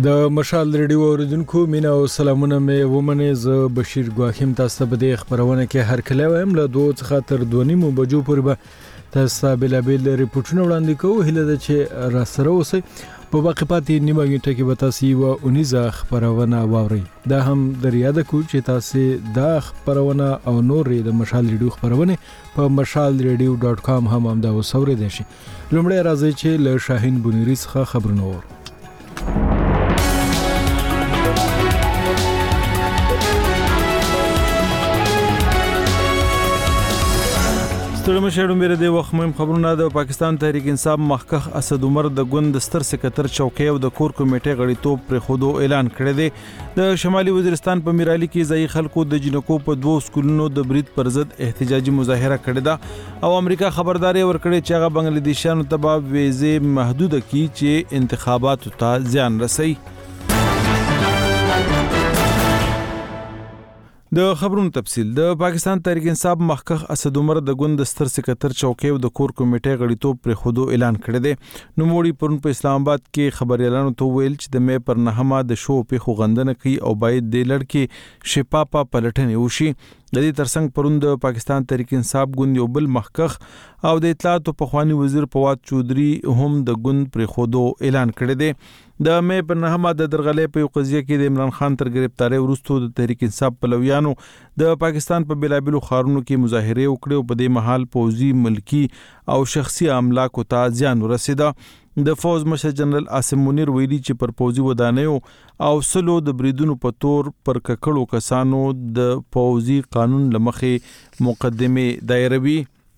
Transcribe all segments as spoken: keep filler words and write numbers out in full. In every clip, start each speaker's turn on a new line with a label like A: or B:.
A: د مشال ریډیو اوریدونکو مینا او سلامونه مې ومنه. ز بشیر ګواخیم تاسو په دې خبرونه کې هر کله وایم له دوه څخه تر دوه نیمو بجو پورې به تاسو بلابل ریپورتونه وړاندې کوو. هله ده چې را سره اوسئ. په باقي پاتې نیمه غنټه کې به تاسو یو اونیزه خبرونه واورئ. دا هم در یاد کو چې تاسو دا خبرونه او نور د مشال ریډیو خبرونه په مشال ریډیو ډاټ کام هم هم دا وسورئ دي شي. لومړی راځي چې له شاهین بونیری څخه خبرونه وور. ستړي مشهور مېره د وخت مهم خبرونه د پاکستان تحریک انصاف مخکخ اسد عمر د ګوند ستر سکرټر چوکۍ او د کور کمیټې غړیتوب پر خودو اعلان کړی دی. د شمالي وزیرستان په میرالي کې ځای خلکو د جنکو په دوه سکولونو د برید پر ضد احتجاجي مظاهره کړې ده او امریکا خبرداري ورکړې چې هغه بنگلاديشیانو ته به ویزې محدود کړي چې انتخاباتو ته زیان رسوي. د خبرونو تفصیل. د پاکستان تحریک انصاف مخکخ اسد عمر د ګوند ستر سکرټر چوکۍ او د کور کمیټې غړیتوب پر خودو اعلان کړی دی. نوموړي پرون په اسلام آباد کې خبريالانو ته ویل چې د مې پر نهمه د شو په خوغندنه کوي او باید د لړکي شفافه پلټنې وشي. د دې ترڅنګ پرون د پاکستان تحریک انصاف ګوند یو بل مخکخ او د اطلاعات او پخوانی وزیر فواد چودري هم د ګوند پر خودو اعلان کړی دی. د مې په نهمه د درغلې په قضیه کې د عمران خان تر گرفتاری وروسته د تحریک انصاف پلویانو د پاکستان په بلابلو خارونو کې مظاهره وکړې او په دې محل پوځي ملکی او شخصي املاکو ته زیان ورسېده. د فوز مشر جنرال عاصم منیر ویلي چې پر پوځي ودانیو او سلو د بریدونو په تور پر ککړو کسانو د پوځي قانون لمخې مقدمه دایروي.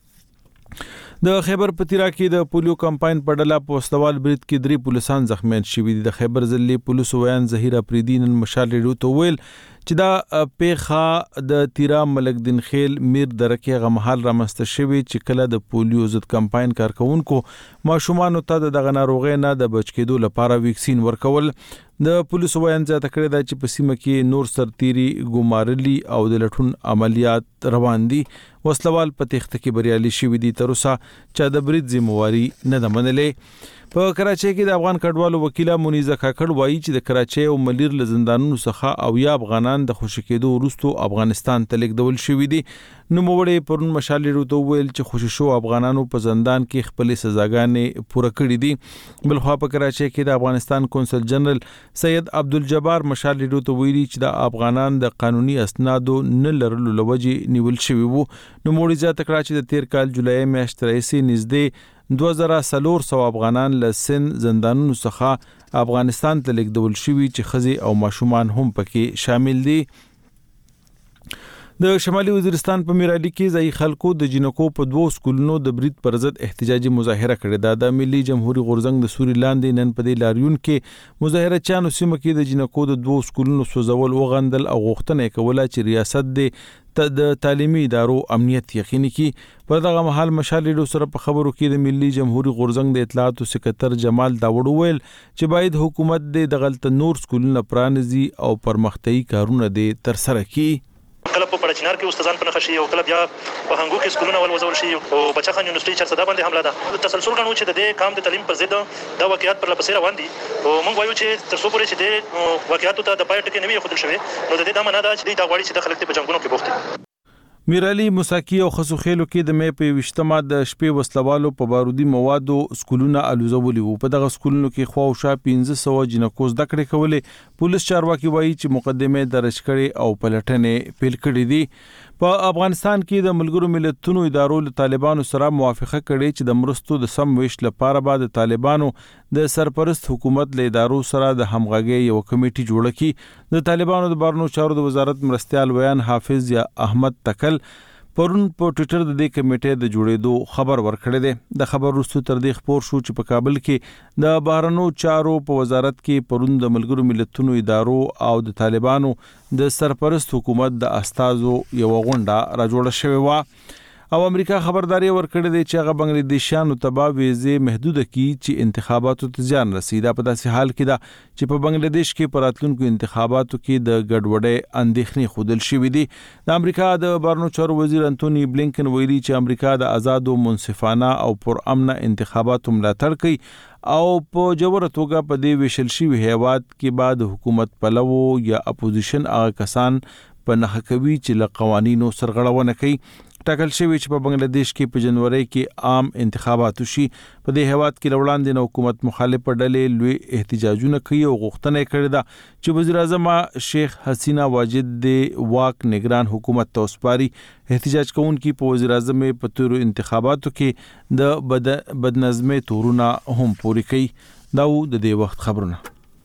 A: د خیبر پتیرا کې د پولیو کمپاین په ډله په وسلوال برید کې درې پولیسان زخمیان شوي دي. د خیبر ضلع پولیسو ویان ظهیر افریدی نن مشال ریډیو ته ویل چې دا پیخه د تیرا ملک دین خیل میر درکه غمحال رامسته شوی چې کله د پولیو ضد کمپاین کارکونکو ماشومان ته دغه ناروغي نه د بچ کېدو لپاره ویکسین ورکول. د پولیسو ویان ځکه کړی دا چې په سیمه کې نور سرتيري ګمارلي او د لټون عملیات روان دي. وسلوال په تخته کې بریالي شوی دي. تر اوسه چې د برید ذمہواری نه ده منلې. په کراچۍ کې د افغان کډوالو وکیله منیزه کاکړ وایي چې د کراچۍ او ملیر له زندانونو څخه او یا افغانان د خوشی کېدو وروسته افغانستان ته لیږدول شوي دي. نو موړې پرون مشال ریډیو ویل چې خوشی شو افغانانو په زندان کې خپل سزاګانې پوره کړې دي. بل خو په کراچۍ کې د افغانستان کونسل جنرال سید عبدالجبار مشال ریډیو ویلي چې د افغانان د قانوني اسنادو نه لرلو لوجې نیول شوی وو. نو موړې ځکه کړه چې د تیر کال جولای میاشتې راهیسې نږدې دوه زره څلور سوه افغانان له سن زندانونو څخه افغانستان ته لیږدول شوي چې ښځې او ماشومان هم پکې شامل دي. د شمالي وزیرستان په میرالي کې ځای خلکو د جنکو په دوه سکولونو د برید پر ضد احتجاجي مظاهره کړې ده. د ملي جمهوریت غورځنګ د سوري لاندې نن په دې لاریون کې مظاهره چانو سیمه کې د جنکو د دوه سکولونو سوځول وغندل او غوښتنه کوله چې ریاست د د تعلیمي ادارو امنیت یقیني کړي. په دغه محل مشال ریډیو سره په خبرو کې د ملي جمهوریت غورځنګ د اطلاعات او سکرټر جمال داوود ویل چې باید حکومت د دغلت نور سکولونه پرانیزي او پرمختیايي کارونه دې تر سره کړي.
B: کله په پړچنار کې استادان په نخښي او کله بیا په هنګو کې سکولونه ولوزول شي او بچخان یونیورسيټي چې صدا باندې حمله ده. تسلسل غنو چې د دې کام د تعلیم پر ضد دا واقعیت پر لپسې روان دي او موږ وایو چې تر څو پورې چې د واقعیتو ته د پای ټکی نه وي خودل شوی نو د دې د معنا دا چې دا غواړي چې د خلک په جنگونو کې بوخت دي.
A: میرالي موساکی او خسو خېلو کې د مې په وشتمه د شپې وسلوالو په بارودي موادو سکولونه الوزولي وو. په دغه سکولونو کې خو او شا پنځه سوه جنکو زده کړې کولې. پولیس چارواکي وایي چې مقدمه درج کړي او پلټنې پیل کړې دي. په افغانستان کې د ملګرو ملتونو ادارو له طالبانو سره موافقه کړې چې د مرستو د سم ویش لپاره به د طالبانو د سرپرست حکومت له ادارو سره د همغږي یو کمیټه جوړه کړي. د طالبانو د بهرنیو چارو د وزارت مرستيال ویان حافظ یا احمد تکل پرون په ټوئیټر د دې کمیټې د جوړېدو خبر ورکړی دی. د خبر وروسته تر دې خبر شو چې په کابل کې د بهرنیو چارو په وزارت کې پرون د ملګرو ملتونو ادارو او د طالبانو د سرپرست حکومت د استازو یو غونډه را جوړه شوې و. او امریکا خبرداري ورکړې ده چې هغه بنگلاديشیانو ته به ویزې محدوده کړي چې انتخاباتو ته ځان رسي. دا په داسې حال کې ده چې په بنگلاديش کې په راتلونکو انتخاباتو کې د ګډوډۍ اندېښنې ښودل شوې دي. د امریکا د بهرنیو چارو وزیر انټونی بلینکن ویلي چې امریکا د آزادو، منصفانه او پرامنه انتخاباتو ملاتړ کوي او په جوړه توګه په دې ویشل شوي هیواد کې بعد حکومت پلوو یا اپوزیشن هغه کسان په نخښه کوي چې له قوانینو سرغړونه کوي. ټاکل شوی چې په بنگلاديش کې په جنوري کې عام انتخابات وشي. په دې هیواد کې وړاندې د حکومت مخالف ډلې لوی احتجاجونه کوي او غوښتنه کړې ده چې وزیر اعظم شیخ حسینه واجد د واک نگران حکومت ته وسپاري. احتجاج کوونکي په وزیر اعظم په تورو انتخاباتو کې د بد بدنظمۍ تورونه هم پوري کوي. دا و د دې وخت خبرونه.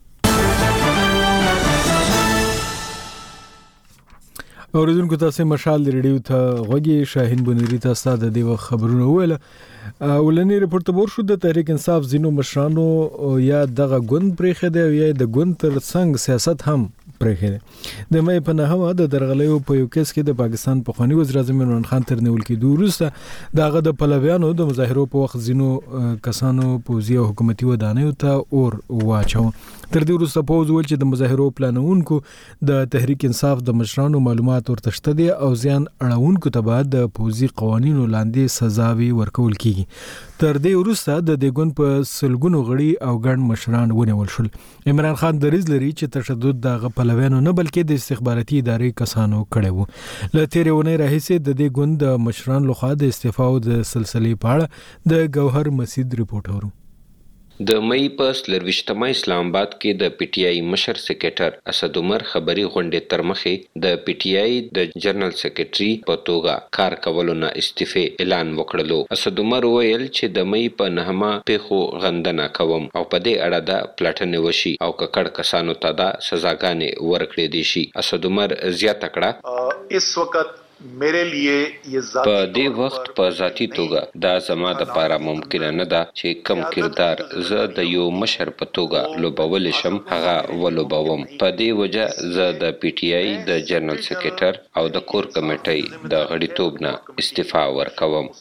C: اوریدونکو تاسو مشال ریډیو ته غوږی شاهین بنيري تاسو د دې خبرونه ویل. ولنی رپورت بور شو د تحریک انصاف زینو مشرانو یا دغه ګوند پرېخه دی یا د ګوند تر څنګ سیاست هم پرېخه دی. د مې په نهمه د درغلیو په یو کیس کې د پاکستان پخوانی وزیر اعظم عمران خان تر نیول کې دوروسته دغه د پلویانو د مظاهرو په وخت زینو کسانو پوزي او حکومتي ودانیو ته اور واچو. تر دې وروسته پوز ول چې د مظاهرو پلانونکو د تحریک انصاف د مشرانو معلومات ورتشته دي او ځان اړونکو ته بعد د پوزي قوانینو لاندې سزاوي ورکول کیږي. تر دې وروسته د دګون په سلګونو غړي او ګڼ مشران ونیول شول. عمران خان دریز لري چې تشدد د غپلوانو نه بلکې د استخباراتي ادارې کسانو کړي وو. ل تیرونه راهیسه د دې ګوند د مشران لخوا د استعفا او د سلسلې پاړه د گوهر مسید ریپورت ورو.
D: د مې په سلرويشتمه اسلام آباد کې د پی ټی آی مشر سیکریټر اسد عمر خبري غونډې تر مخې د پی ټی آی د جنرال سیکریټري په توګه کار کولو نه استعفا اعلان وکړلو. اسد عمر ویل چې د مې په نهمه پیخو غندنه کوم او په دې اړه د پلاټنې وشي او ککړ کسانو ته د سزاګانې ورکړې دي شي. اسد عمر زیاته کړه اس وخت میرے لیے یہ ذاتی په دې وخت په ذاتی توګه دا زما د پاره ممکن نه ده چې کم کردار زه د یو مشر په توګه لوبول شم هغه ولوبوم. په دې وجه زه د پی ټی آی د جنرال سیکریټر او د کور کمیټې د غړیتوب نه استعفا ورکوم.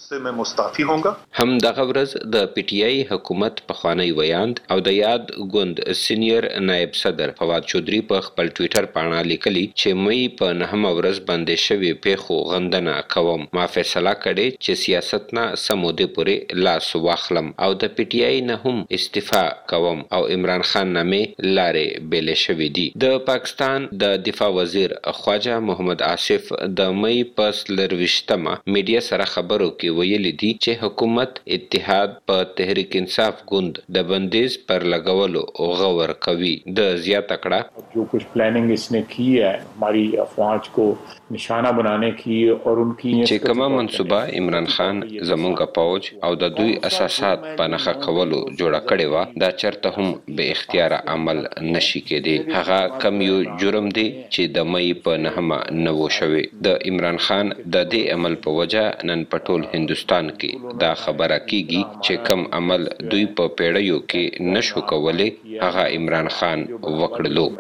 D: هم دغه ورځ د پی ټی آی حکومت پخوانی ویاند او د یاد ګوند سینیئر نائب صدر فواد چودھری په خپل ټوئیټر باندې لیکلي چې مې په نهمه ورځ باندې شوی پیخ خو غندنه کوم. ما فیصله کړې چې سیاست نه سموده پورې لاس واخلم او د پی ټی آی نه هم استعفا کوم او عمران خان نامې لارې بیل شوې دي. د پاکستان د دفاع وزیر خواجه محمد آصف د مې په سلرويشتمه میډیا سره خبرو کې ویلي دي چې حکومت اتحاد په تحریک انصاف ګوند د بندیز پر لګولو غور کوي. د زیاته کړه
E: جو کچھ پلاننگ اس نے کی ہے ہماری افواج کو نشانہ بنانے کی اور ان کی
D: چې کومه منصوبه عمران خان زمونږ پوج او د دوی اساسات په نخښه کولو جوړه کړې و دا چرته هم به اختیار عمل نشي کېدی. هغه کم یو جرم دی چې د مې په نهمه نو شوی. د عمران خان د دې عمل په وجه نن په ټول هندستان کې دا خبره کیږي چې کم عمل دوی په پیړیو کې نشو کولای هغه عمران خان وکړلو.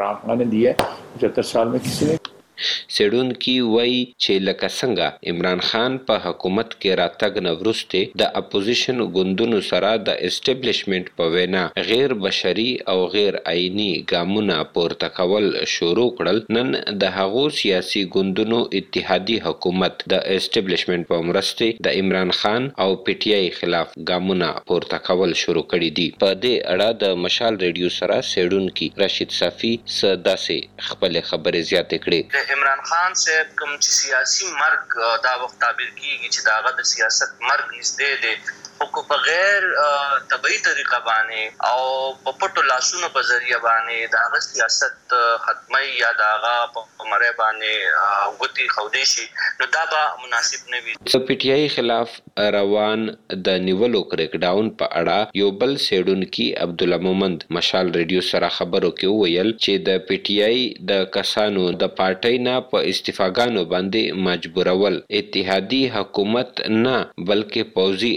E: پچہتر سال میں کسی نے
D: سیډون کی وای چې لکه څنګه عمران خان په حکومت کې راتګ نه وروسته د اپوزیشن ګوندونو سره د اسټابلیشمنت په وینا غیر بشري او غیر آئینی ګامونه پورته کول شروع کړل. نن د هغو سیاسي ګوندونو اتحادي حکومت د اسټابلیشمنت په مرسته د عمران خان او پی ټی آی خلاف ګامونه پورته کول شروع کړي دي. په دې اړه د مشال ریډیو سره سیډون کی راشد صافی سداسه خپل خبرې زیاتې کړې.
F: عمران خان صاحب کوم چې سیاسي مرګ دا وخت تعبیر کیږي چې داغه د سیاست مرګ نږدې دی او په غیر طبيعي طریقه باندې او په پټو لاسونو په ذریعہ باندې داغه سیاست ختمي یا داغه په مری باندې غوتی خودي شي نو دا به مناسب نه وي.
D: د پی ټی آی خلاف روان د نیولو کریک ډاون په اړه یو بل سیډونکي عبد الله مومند مشال ریډیو سره خبرو کې ویل چې د پی ټی آی د کسانو د پارټۍ نه په استعفاګانو باندې مجبورول اتحادي حکومت نه بلکې پوزي اسټابلیش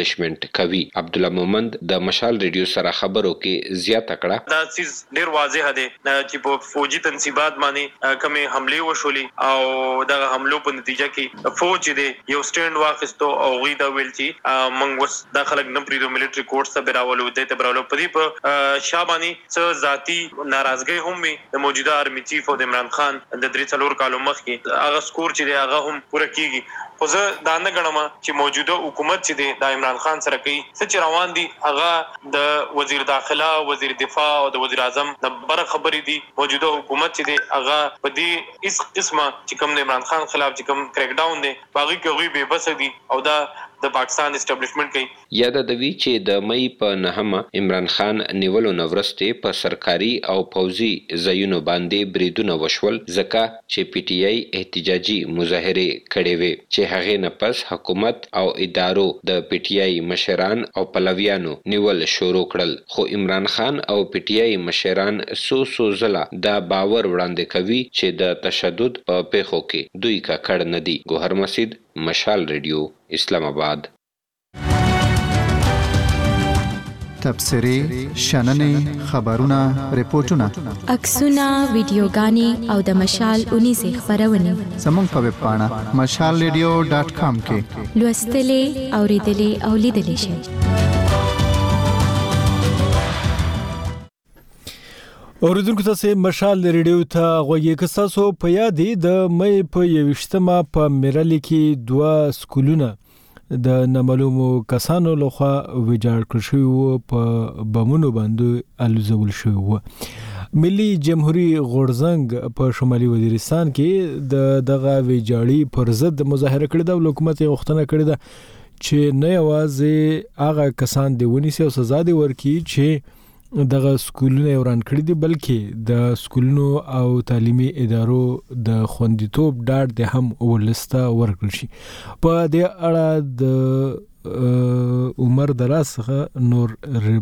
D: اسټابلیشمنت کوي. عبد الله مومند د مشال ریډیو سره خبرو کې زیاته کړه.
G: دا چیز ډیر واضح دی چې په فوجي تنصیبات باندې کومه حمله وشولي او دا حملو په نتیجه کې فوج دې یو سټاند واخیستو او غي دا ویل چې موږ وس داخله نه پریدو ملټری کورټ ته براولو د ته براولو په دې په شابانی څه ذاتی ناراضګي هم وي د موجوده آرمي چیف او د عمران خان د درې څلور کالو مخکې هغه سکور چې دی هغه هم پوره کیږي. خو زه دا نه ګڼم چې موجوده حکومت چې دی د عمران خان سره کوي څه چې روان دي هغه د وزیر داخله وزیر دفاع او د وزیر اعظم د بر خبرې دي. موجوده حکومت چې دی هغه په دې اس قسمه چې کوم د عمران خان خلاف چې کوم کریک ډاون دی باغی کوي به بس دي او دا د پاکستان اسټابلیشمنت کوي.
D: یاد د وی چې د مې په نهمه عمران خان نیولو نورسته په سرکاري او پوځي ځایونو باندې بریدونه وشول ځکه چې پی ټی آی احتجاجي مظاهره کړې وې چې هغه نه پس حکومت او ادارو د پی ټی آی مشران او پلویانو نیول شروع کړل. خو عمران خان او پی ټی آی مشران سو سو زلا دا باور وړاندې کوي چې د تشدد په پیښو کې دوی کا کړ نه دي. ګوهر مسجد، مشال ریډیو، اسلام آباد.
H: تبصرې، شننې، خبرونه، ریپورتونه،
I: عکسونه، ویډیوګانې او د مشال اونیزې خپرونې
H: زموږ په ویب پاڼه مشال ریډیو ډاټ کام کې
I: لوستلې، اوریدلې او لیدلې شئ.
C: اوریدونکو تاسو مشال ریډیو ته غوږی کساسو په یادې د مې په یوشتمه په میرالي کې دوه سکولونه د نامعلومو کسانو لخوا ویجاړ کړل شوي په بمونو باندې الوزول شوي وو. ملي جمهوریت غورزنګ په شمالي وزیرستان کې د دغه ویجاړي پر ضد مظاهره کړې ده او حکومت یې غوښتنه کړې ده چې نه یوازې هغه کسان دی ونیسي او سزا دی ورکړي چې دغه سکولونه وران کړی دي بلکې د سکولونو او تعلیمي ادارو د خوندیتوب ډاډ د هم ولسته ورکړل شي. په دې اړه د عمر دراسه نور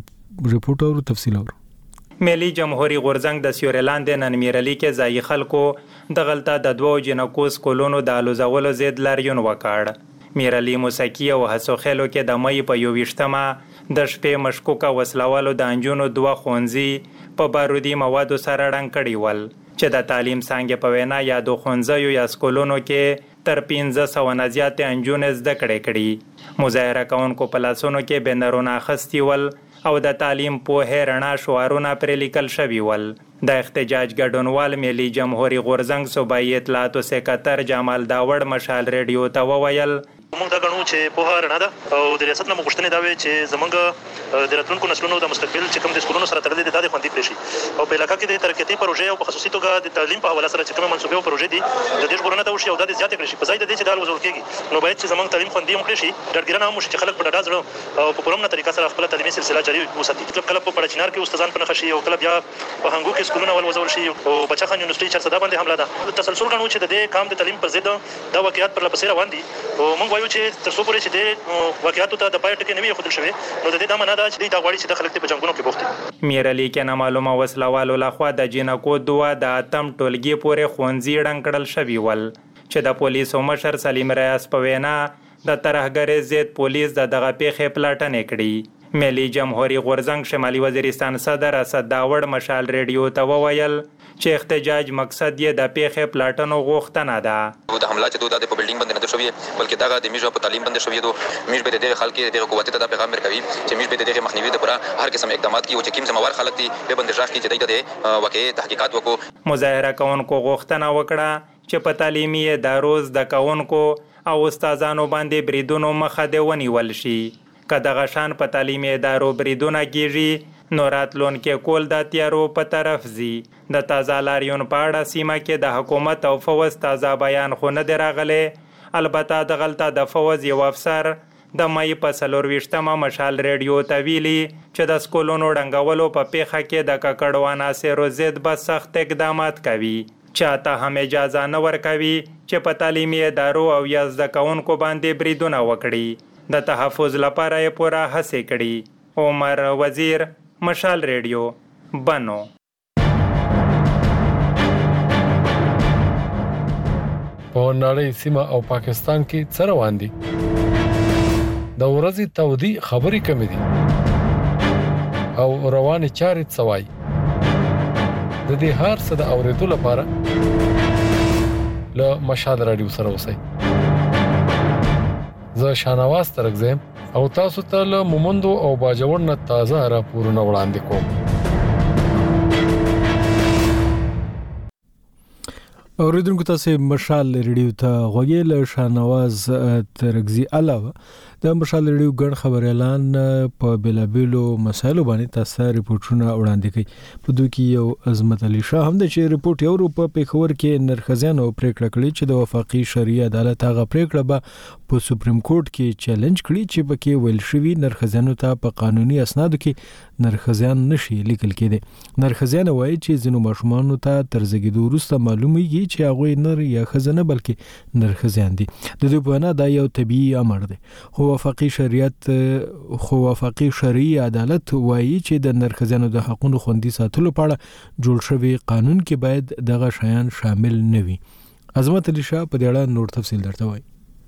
C: ریپورت او تفصیل اورو.
J: ملي جمهوریت غورزنګ د سیورلاند نن میرالي کې ځای خلکو د غلطه د دوو جنکو سکولونو د الوزولو ضد لاریون وکړ. میرالي موسیقي او هڅوخېلو کې د مې په یوویشتمه د شپې مشکوکه وسلوالو د انجونو دوه ښوونځي په بارودي موادو سره ړنګ کړي ول چې د تعلیم څانګې په وینا یا د ښوونځیو یا سکولونو کې تر پنځه سوه نه زیاتې انجونې زده کړې کړي. مظاهره کوونکو په لاسونو کې بنرونه اخیستي ول او د تعلیم پوهې رڼا شعارونه پرې لیکل شوي ول. د احتجاج ګډونوال ملي جمهوریت غورزنګ صوبایي اطلاعاتو سکرټر جمال داوړ مشال ریډیو ته وویل
B: موږ دا غنو چې په هر نه ده او د ریاست نه مغشتنه دا وی چې زمونږ د راتلونکو نسلونو د مستقبل چې کوم د سکولونو سره تړلې دي د خوندې کړی شي او په علاقې کې د ترقیاتي پروژې او په خصوصي توګه د تعلیم په حواله سره چې کوم منسوبې او پروژې دي د دې ژغورنه ته وشي او د زیاتې کړی شي په ځای د دې چې دا وزول کېږي نو باید چې زمونږ تعلیم خوندې هم کړی شي ډاډګیرانه هم شي چې خلک په ډاډه زړه او په پرمنه طریقه سره خپل تعلیمي سلسله جاري وساتي. کله په پړچینار کې استادان په نخښي او کله بیا په هنګو کې سکولونه ول وزول شي او بچا خان یونیورسيټي چې صدا باندې حمله ده. تسلسل غنو چې د دې کام د تعلیم پر ضد دا واقعیت پر لپسې روان دي او موږ وایو چې تر څو پورې چې د واقعیتو ته د پای ټکی نه وي خودل شوی نو د دې د معنا دا چې دا غواړي چې د خلک په جنگونو کې بوخت دي.
J: میرالي کې نامعلومه وسلوالو لخوا د جنکو دوه د اتم ټولګي پورې ښوونځي ړنګ کړل شوي ول چې د پولیسو مشر سلیم ریاض په وینا د ترهګرۍ ضد پولیس د دغه پیښې پلټنې کړي. ملي جمهوریت غورزنګ شمالي وزیرستان صدر اسد داوړ مشال ریډیو ته وویل چې احتجاج مقصد یې د پیښې پلټنو غوښتنه ده.
K: د حمله چې دوی د بلډینګ باندې نه شوی بلکې دغه د میجو په تعلیم باندې شوی دو میج به د خلک د قوت ته د پیغام ورکوي چې میج به د مخنیوي لپاره هر قسم اقدامات کوي او چې کوم ذمہوار خلک دي به باندې ځاخ کې چې د واقعي تحقیقات وکړو.
J: مظاهره کوونکو غوښتنه وکړه چې په تعلیمي ادارو زده کوونکو او استادانو باندې بریدونو مخه دی ونیول شي. که دغه شان په تعلیمي ادارو بریدونه کیږي نو راتلونکي کول د تیارو په طرف ځي. د تازه لاریون په اړه سیمه کې د حکومت او فوز تازه بیان خو نه دی راغلی. البته د غلطه د فوز یو افسر د مې په څلورویشتمه مشال ریډیو ته ویلي چې د سکولونو ړنګولو په پیښه کې د ککړو عناصرو ضد به سخت اقدامات کوي. چاته هم اجازه نه ورکوي چې په تعلیمي ادارو او یا زده کوونکو باندې بریدونه وکړي. د تحفظ لپاره یې پوره هڅې کړي. عمر وزیر، مشال ریډیو، بنو.
C: په نړۍ سیمه او پاکستان کې څه روان دي؟
L: د ورځې تودي خبرې کمې دي او روانې چارې څوای د دې هر څه د اورېدو لپاره له مشال رادیو سره اوسئ. زه شانواز ترګزم او تاسو ته له مومندو او باجوړ نه تازه راپورونه وړاندې کوم.
C: اوریدونکو تاسو مشال ریډیو ته غوږی له شانواز ترګزي علاوه د مشال ریډیو ګڼ خبر اعلان په بلابلو مسایلو باندې تاسو ریپورتونه وړاندې کوي. په دوی کې یو عظمت علي شاه هم د چې ریپورت یو په پیښور کې نرخزیانو پریکړه کړې چې د وفاقي شرعي عدالت هغه پریکړه به په سپریم کورټ کې چیلنج کړي چې پکې ویل شوی نرخزیانو ته په قانوني اسنادو کې نرخزیان نشي لیکل کېدي. نرخزیان وایي چې ځینو ماشومان ته تر زیږیدو وروسته معلومیږي چې هغه نر یا خزانه بلکې نرخزیان دي. د دوی په اړه دا یو طبيعي امر دی. خو وفاقي شریعت خو وفاقي شرعي عدالت وایي چې د نرخزیانو د حقوقو خوندي ساتلو په اړه جوړ شوی قانون کې باید دغه شیان شامل نه وي. عظمت علي شاه په دې اړه نور تفصیل درته وایي.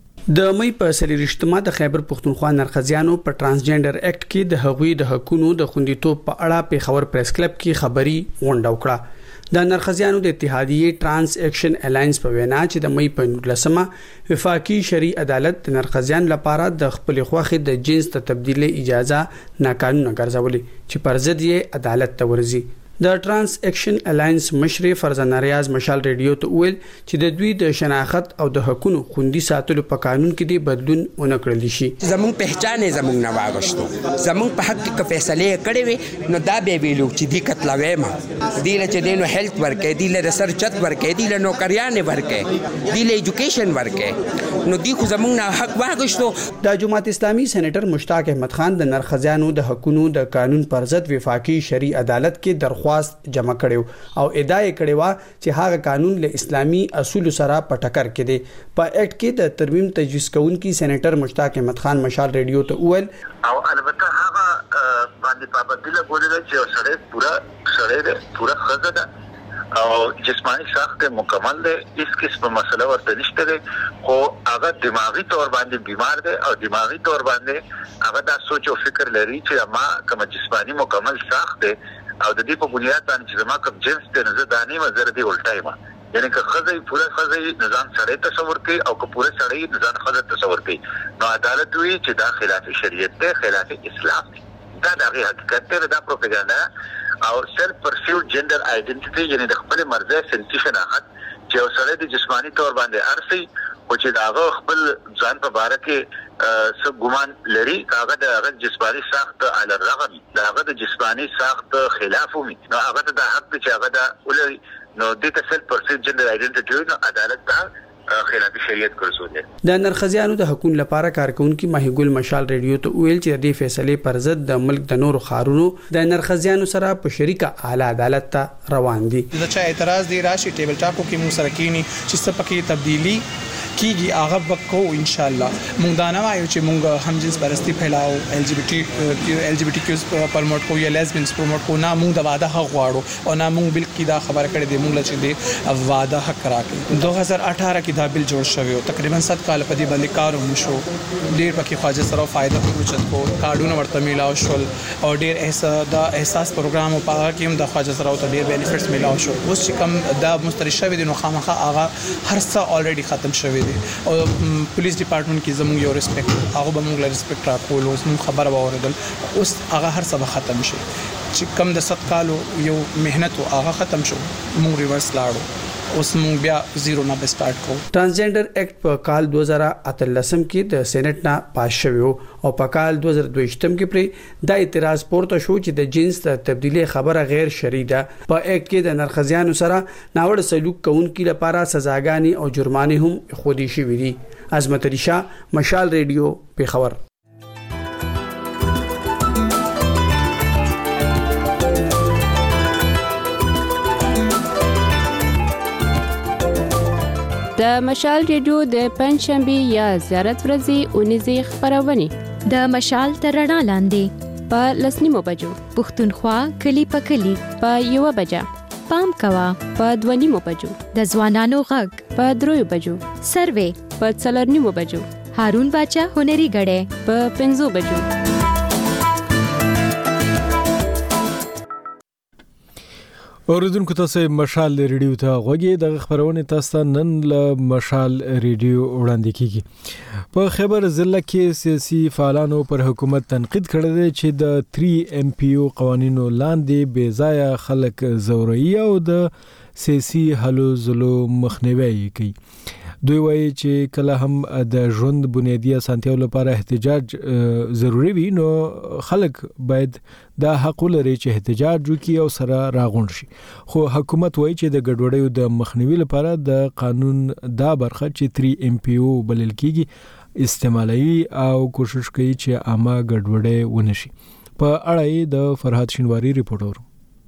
M: د مې په سری رښتما د خیبر پختونخوا نرخزیانو په ترانسجنډر اکټ کې د هغوی د حقوقو د خوندیتوب په اړه په خبر پریس کلب کې خبري غونډه وکړه. د نرخزیانو د اتحادیه ترانس اکشن الاینس په وینا چې د مې په نولسمه وفاقي شرعي عدالت د نرخزیان لپاره د خپل خوخه د جنس ته تبدیلی اجازه ناقانونه ګرځولې چې پر ضد یې عدالت ته ورزي. د ترانس اکشن الاینس مشر فرزانه ریاض مشال ریډیو ته ویل چې د دوی د شناخت او د حقوقو خوندي ساتلو په قانون کې د بدلون ونکړل شي.
N: زمون پہچان زمون نه واغښتو زمون په حق کې فیصله کړې وي نو دا به ویلو چې دی کتلوي ما دی له چې دینو هیلث ورکې دی له ریسرچ ورکې دی له نوکریان ورکې دی له ایجوکیشن ورکې نو دی خو زمون نه حق واغښتو.
M: د جماعت اسلامي سېنیټر مشتاق احمد خان د نرخزیانو د حقوقو د قانون پر ضد وفاقي شرعي عدالت کې درخواست جمع کړو او ادعا کړې و چې هغه قانون له اسلامي اصول سره په ټکر کې دی. په اکټ کې د ترمیم تجویز کوونکی سېنیټر مشتاق احمد خان مشال ریډیو ته ویل
O: او البته هغه باندې پابندي لګولې چې سره پورا سره پورا خزه او جسمانی ساخت مکمل ده. اس قسم مسله ورته نشته ده خو هغه دماغي تور باندې بیمار ده او دماغي تور باندې هغه دا سوچ او فکر لري چې ما کوم جسمانی مکمل ساخت ده او د دې په بنیاد باندې چې ما کوم جنس ته نه زدانې مزر دی ولټای ما یعنی که خزه پوره خزه نظام سره تصور کوي او که پوره سره نظام خزه تصور کوي نو عدالت وی چې دا خلاف شریعت ده خلاف اسلام دی. دا د حقیقت ته دا پروپاګاندا او سیلف پرسیوډ جندر ائیډنټیټي یعنی د خپل مرزه سنتیشن حق چې سره د جسمانی تور باندې ارسي او چې دا خپل ځان په باره کې څه ګمان لري هغه د جسمانی ساخت علی الرغم دا هغه د جسمانی ساخت خلاف وي نو هغه د حق چې هغه د ولري نو د سیلف پرسیوډ جندر ائیډنټیټي نو عدالت دا خلاف شریعت ګرځولې.
M: د نرخزیانو د حقوقو لپاره کارکونکو ماهیګل مشال ریډیو ته ویل چې د فیصله پر ضد د ملک د نور خارونو د نرخزیانو سره په شریکه اعلی عدالت ته روان دي.
P: د چا اعتراض دی راشي ټیبل ټاپو کې مو سره کینی چې څه پکې تبدیلی کیږي هغه وکړو ان شاء الله. مونږ دا نه وایو چې مونږ هم جنس پرستی پھیلاو ال جی بی ټي ال جی بی ټي کیوز پرموټ کو یا لیسبینز پرموټ کو نه مونږ د واده حق غواړو او نه مونږ بل کې دا خبره کړې دي مونږ چې دی واده حق راکړي. دو هزار اठारह کې دا بل جوړ شوی او تقریبا ست کال په دې باندې کار وشو. ډېر پکې خواجه سره فائدہ پروچت کو کارډونه ورته میلاو شول او ډېر احساس دا احساس پروګرام او پاره کې هم د خواجه سره ته ډېر بینیفټس میلاو شو. اوس چې کم دا مستری دي نو خامخا هغه هر څه الریډي ختم شوی دی او پولیس ډپارټمنټ کې زموږ یو ریسپیکټ هغه به موږ له ریسپیکټ راکول اوس موږ خبره واوریدل اوس هغه هر څه ختم شي چې کم د ست کالو یو مهنت او هغه ختم شو موږ ریورس لاړو اوس موږ بیا زیرو نه سٹارټ کوو.
M: ترانسجنډر اکټ په کال دو هزار اتلسم کې د سېنات نه پاس شوی او په کال دو هزار دویشتم کې پر د اعتراض پورته شو چې د جنس تبدیلی خبره غیر شرعي ده. په اکټ کې د نرخزیانو سره ناوړ سلوک کوونکو لپاره سزاګانی او جرمانه هم خودي شوې دي. عظمت علي شاه مشال ریډیو پیښور.
Q: د مشال ریډیو د پنځشنبه یا زیارت ورځې اونیزه خبرونه
I: د مشال تر رڼا لاندې
Q: په لسنیمو بجو
I: پښتونخوا کلی په کلی
Q: په یو بجا
I: پام کوا
Q: په دونیمو بجو
I: د ځوانانو غږ
Q: په دریو بجو
I: سروې
Q: په څلورنیمو بجو
I: هارون باچا هنري غړې
Q: په پنځو بجو.
C: اوریدونکو تاسو مشال ریډیو ته غوږی د خبرونه تاسو نن له مشال ریډیو وړاندې کیږي. په خیبر ضلع کې سیاسي فعالانو پر حکومت تنقید کړی دی چې د تھری ایم پی او قوانینو لاندې بې ځایه خلک زوري او د سیاسي حلو زلو مخنیوي کوي. دوی وایي چې کله هم د ژوند بنیادی اسانتیاو لپاره احتجاج ضروری وي نو خلک باید دا حق لري چې احتجاج وکړي او سره راغونډ شي. خو حکومت وایي چې د ګډوډۍ د مخنیوي لپاره د قانون دا برخه چې تھری ایم پی او بلل کیږي استعمالوي او کوشش کوي چې عامه ګډوډۍ ونشي. په اړه د فرهاد شینواری ریپورټر.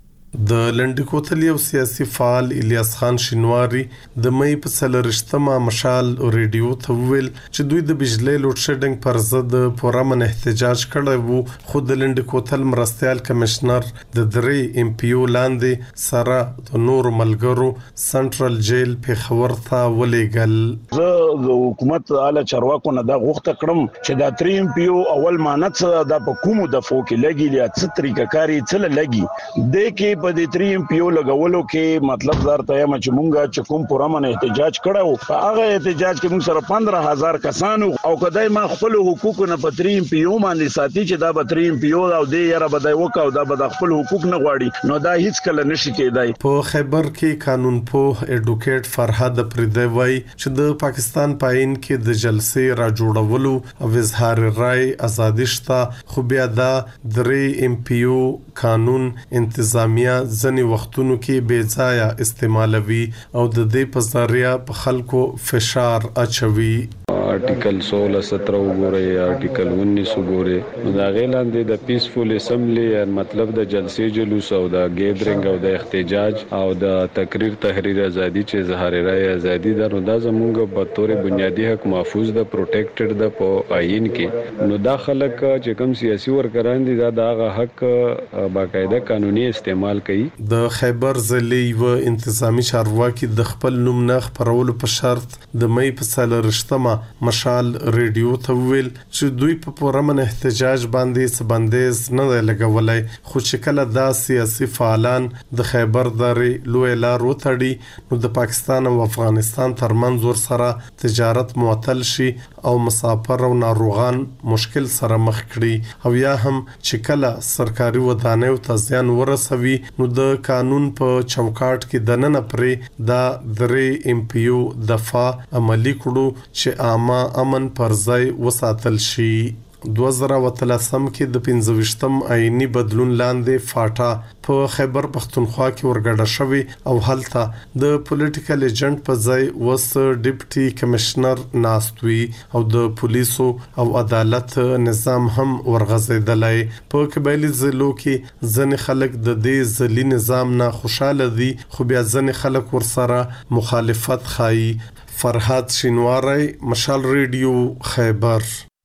R: د لنډی کوتل یو سیاسي فعال الیاس خان شینواری د مې په څلورشتمه مشال ریډیو ته ویل چې دوی د بجلی لوډ شیډینګ پر ضد پرامن احتجاج کړی وو، خو د لنډی کوتل مرستيال کمشنر د درې ایم پی او لاندې سره د نور ملګرو سنټرل جیل په خبر ته ولېګل.
S: زه د حکومت اعلی چارواکو نه دا غوښتنه کړم چې دا درې ایم پی او اول مانت دا په کومو د فوق لګي یا څه طریقه کاری څه لګي د کې په دې تھری ایم پی او لګولو کې مطلب درته یم چې مونږه چې کوم پرامن احتجاج کړو هغه احتجاج کې موږ سره پندرہ هزار کسانو او کدای ما خپل حقوق نه په تھری ایم پی او باندې ساتي چې دا به تھری ایم پی او او دې یاره بدای وکاو دا به خپل حقوق نه غواړي نو دا هیڅ کله نشي کېدای.
R: په خیبر کې قانون پوه ایډوکیټ فرهاد پردی وایي چې د پاکستان پاین کې د جلسې را جوړولو او اظهار رائے ازادي شته، خو بیا دا درې ایم پی او قانون انتظامیه ځنی وختونو کې بې ځایه استعمالوي او د دې په ذریعہ په خلکو فشار اچوي.
T: آرټیکل سولہ سترہ وګورئ، آرټیکل انیس وګورئ. دا غیلاندې د پیسفول اسمبلی مطلب د جلسې جلوس او د ګیدرینګ او د احتجاج او د تقریر تحریر ازادي چې اظهار رائے ازادي ده نو دا زموږ په تور بنیادی حق محفوظ ده، پروټیکټډ ده په آئین کې. نو دا خلک چې کوم سیاسي ورکران دي دا دغه حق باقاعده قانوني استعمال کوي.
R: د خیبر ضلع و انتظامی چارواکي د خپل نوم نه خبرولو په شرط د مې په څلورشتمه مشال ریډیو ته ویل چې دوی په پرامن احتجاج باندې سبندیز نه لګولای، خو چې کله دا سیاسي فعالان د خیبر درې لوی لار وتړي نو د پاکستان او افغانستان ترمنځ ور سره تجارت معطل شي او مسافر او ناروغان مشکل سره مخ کړي او یا هم چې کله سرکاري ودانیو ته زیان ورسوي نو د قانون په چوکاټ کې دننه پرې دا درې ایم پی او دفاع عملی کړو چې عامه امن پر ځای وساتل شي. دوه زره وتلسم کې د پنځويشتم آئینی بدلون لاندې فاټا په خیبر پختونخوا کې ورګډه شوی او هلته د پولیټیکل ایجنټ په ځای وس ډیپټي کمشنر ناستوي او د پولیسو او عدالت نظام هم ورغزیدلای. په قبایلی ضلعو کې ځنې خلک د دې ځلي نظام نه خوشاله دي خو بیا ځنې خلک ورسره مخالفت خایي. فرهاد شینواری، مشال ریډیو، خیبر.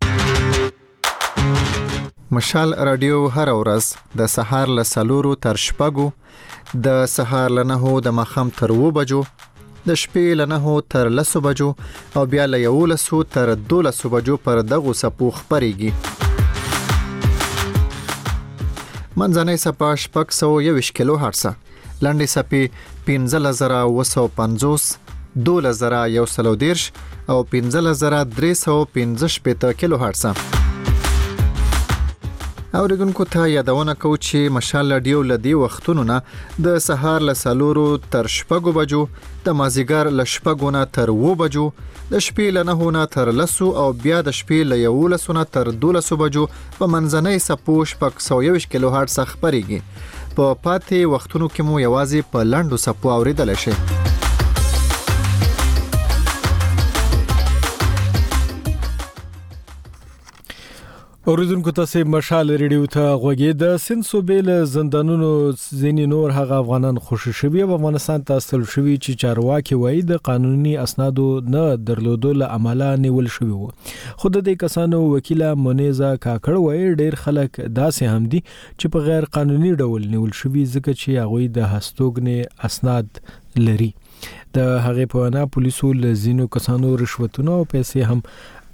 H: مشال رادیو هر ورځ د سهار له سلورو تر شپږو، د سهار له نهو د ماښام تر اوو بجو، د شپې له نهو تر لسو بجو او بیا له یولسو تر دولسو بجو پر دغو څپو خپرېږي. منځنۍ څپه شپږ سوه یوویشت کیلو هرټزه، لنډې څپې پنځلس زره اوه سوه پنځوس، دولس زره یو سل او دېرش او پنځلس زره درې سوه پنځه شپېته کیلو هرټزه. اوریدونکو ته یادونه کوو چې مشال رادیو لدی وختونو نه د سهار له سلورو تر شپږو بجو، د مازیګر له شپږو نه تر اوو بجو، د شپې له نهو نه تر لسو او بیا د شپې له یولسو نه تر دولسو بجو په منځنۍ څپو شپږ سوه یوویشت کیلو هرټز خپرېږي. په پاتې وختونو کې مو یوازې په لنډو څپو اوریدلی شئ.
C: اوریدونکو تاسو مشال ریډیو ته غوږی. د سند صوبې له زندانونو ځینې نور هغه افغانان خوشی شوي او افغانستان ته استل شوي چې چارواکي وایي د قانوني اسنادو نه درلودو له امله نیول شوي وو. خو د دې کسانو وکیله منیزه کاکړ وایي ډیر خلک داسې هم دي چې په غیر قانوني ډول نیول شوي ځکه چې هغوی د هستوګنې اسناد لري. د هغې په وینا پولیسو له ځینو کسانو رشوتونه او پیسې هم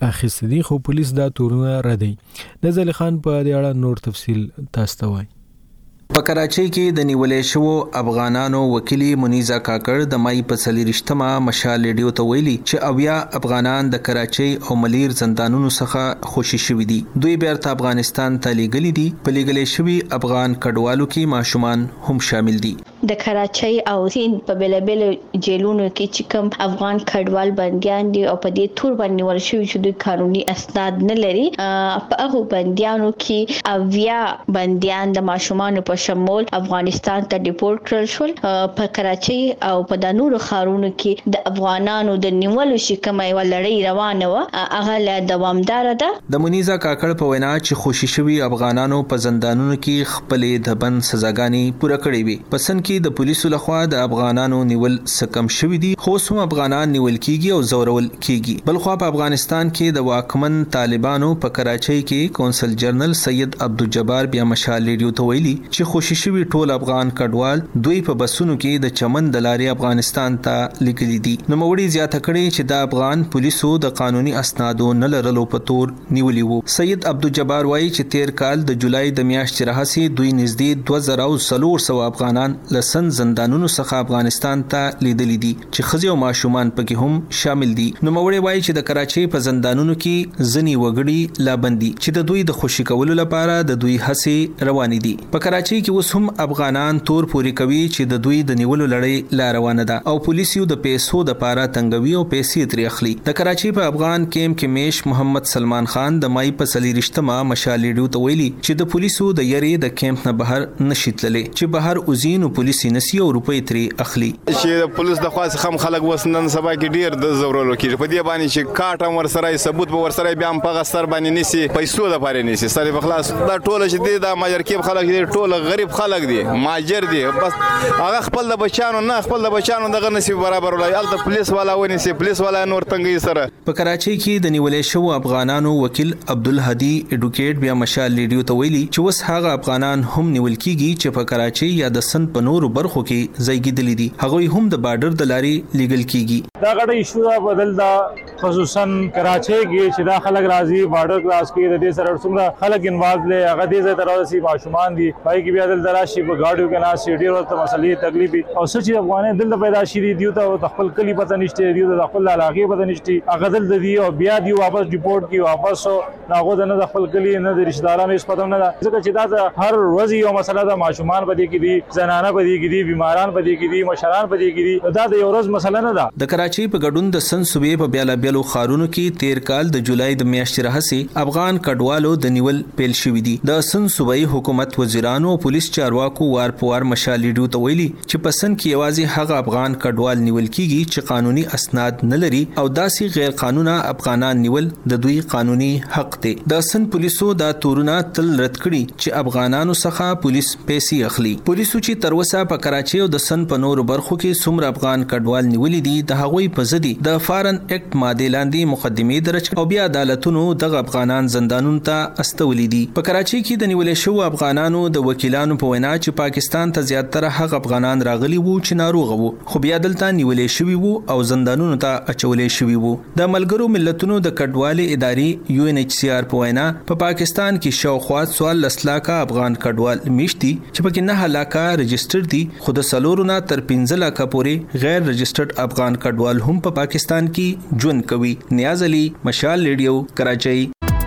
C: اخیستي خو پولیس دا تورونه ردی. نزل خان په دې اړه نور تفصیل تاسو ته وایي.
U: په کراچۍ کې د نیولې شو افغانانو وکیل منیزا کاکړ د مای په څلورشتمه مشال ریډیو ته ویلي چې اویا افغانان د کراچۍ او ملیر زندانونو څخه خوشي شوي دي. دوی بیرته افغانستان ته لیږلي دي. په لیږلې شوي افغان کډوالو کې ماشومان هم شامل دي.
V: د کراچۍ او سیند په بلبل جیلونو کې چې کوم افغان کډوال بنديان دي او په دې تور باندې ول شوی چې د قانوني اسناد نه لري، په هغه بنديانو کې اویا بنديان د ماشومان په شمول افغانستان ته ډیپورټ کړل شول. په کراچۍ او په د نورو ښارونو کې د افغانانو د نیولو شکمه یو لړۍ روانه و، هغه لا دوامدار ده.
U: د منیزا کاکړ په وینا چې خوشي شوي افغانانو په زندانونو کې خپلې د بند سزاګانې پوره کړې وي. پسند کې د پولیسو لخوا د افغانانو نیول سکم شوي دي، خو هم افغانان نیول کیږي او زورول کیږي. بلخوا په افغانستان کې د واکمن طالبانو په کراچۍ کې کونسل جنرال سید عبدالجبار بیا مشال ریډیو ته ویلي چې خوشي شوي ټول افغان کډوال دوی په بسونو کې د چمن د لارې افغانستان ته لیکلي دي. نو موري زیاته کړي چې د افغان پولیسو د قانوني اسنادو نه لرلو په تور نیولي وو. سید عبدالجبار وایي چې تیر کال د جولای د میاشتې راهسي دوی نږدې دوه زره او څلور سوه افغانان لسن زندانونو څخه افغانستان ته لیدلي دي چې ښځې او ماشومان پکې هم شامل دي. نو موري وایي چې د کراچۍ په زندانونو کې ځنی وګړي لا بندي چې د دوی د خوشي کولو لپاره د دوی هڅې روانې دي. په کراچۍ کې اوس هم افغانان تور پوری کوي چې د دوی د نیولو لړۍ لا روانه ده او پولیسو د پیسو د پاره تنګوي او پیسې ترې اخلي. د کراچۍ په افغان کیمپ کې میش محمد سلمان خان د مای په څلورشتمه مشال ریډیو ته ویلي چې د پولیسو د یری د کیمپ نه بهر نشي تللی، چې بهر اوزین او پولیسي نسی او روپۍ ترې اخلي.
W: چې د پولیس د خاص خم خلک وسنن سبا کې ډیر د زورولو کې په دې باندې چې کاټم ور سره ثبوت به ور سره بیا هم په غسر باندې نسی پیسو د پاره نسی سره بخلاص دا ټول چې د ماجر کې خلک دي ټول غریب خلک دي ماجر دي بس هغه خپل د بچانو نه خپل د بچانو دغه نصیب برابر ولای الته پولیس والا ونی سي پولیس والا نور تنګي سره.
U: په کراچۍ کې د نیولې شو افغانانو وکیل عبدالهادي اډوکیټ بیا مشال ریډیو ته ویلي چې وس هغه افغانان هم نیول کیږي چې په کراچۍ یا د سند په نورو برخو کې ځایګیدلي دي، هغه هم د بارډر د لارې لیګل کیږي.
X: دا غړي ایشو دا بدل دا خصوصا کراچۍ کې چې دا خلک راځي بارډر کراس کې د دې سره څومره خلک انواز لې هغه دې ځای ته راځي ماشومان دي پای کې بیا دل دراشي په گاډیو کې نه سیډي ورته مسلې تکلیف او سچ افغانان دل پیدا شي دي ته خپل کلی پته نشته دی د خپل علاقه پته نشته هغه دل دی او بیا دی واپس ریپورت کی واپس ناغه نه خپل کلی نه د رشتہ دارانو هیڅ پته نه ځکه چې دا هر ورځ یو مسله ده ماشومان پدې کې دي زنانه پدې کې دي بیماران پدې کې دي مشران پدې کې دي دا د یو ورځ مسله نه ده.
U: د کراچۍ په ګډون د سن صوبې په بیاله بیلو خارونو کې تیر کال د جولای د میاشتې راهسي افغان کډوالو د نیول پیل شوې دي. د سن صوبې حکومت وزیرانو او پولیس چارواکو وار په وار مشال ریډیو ته ویلي چې پسند کې یوازې هغه افغان کډوال نیول کیږي چې قانوني اسناد نه لري او داسې غیر قانوني افغانان نیول د دوی قانوني حق دی. د سن پولیسو دا تورونه تل رد کړي چې افغانانو څخه پولیس پیسې اخلي. پولیسو چې تر اوسه په کراچۍ او د سن په نورو برخو کې څومره افغان کډوال نیولې دي د هغوی په ضد د فارن اکټ ماده لاندې مقدمې درج او بیا عدالتونو دغه افغانان زندانونو ته استولې دي. په کراچۍ کې د نیولې شو افغانانو د وکیلانو په وینا چې پاکستان ته زیاتره هغه افغانان راغلي وو چې ناروغ وو خو بیا دلته نیولې شوی وو او زندانونو ته اچولې شوی وو. د ملګرو ملتونو د کډوالۍ ادارې یو ان ایچ سی آر په وینا په پا پاکستان کې شاوخوا سوال لسلاکه افغان کډوال میشتي چې پکې نه هلاکه رجستر دي خو د سلورو نه تر پنځه لکه پورې غیر رجسترډ افغان کډوال هم په پا پاکستان کې ژوند کوي. نیاز علي مشال ریډیو کراچۍ.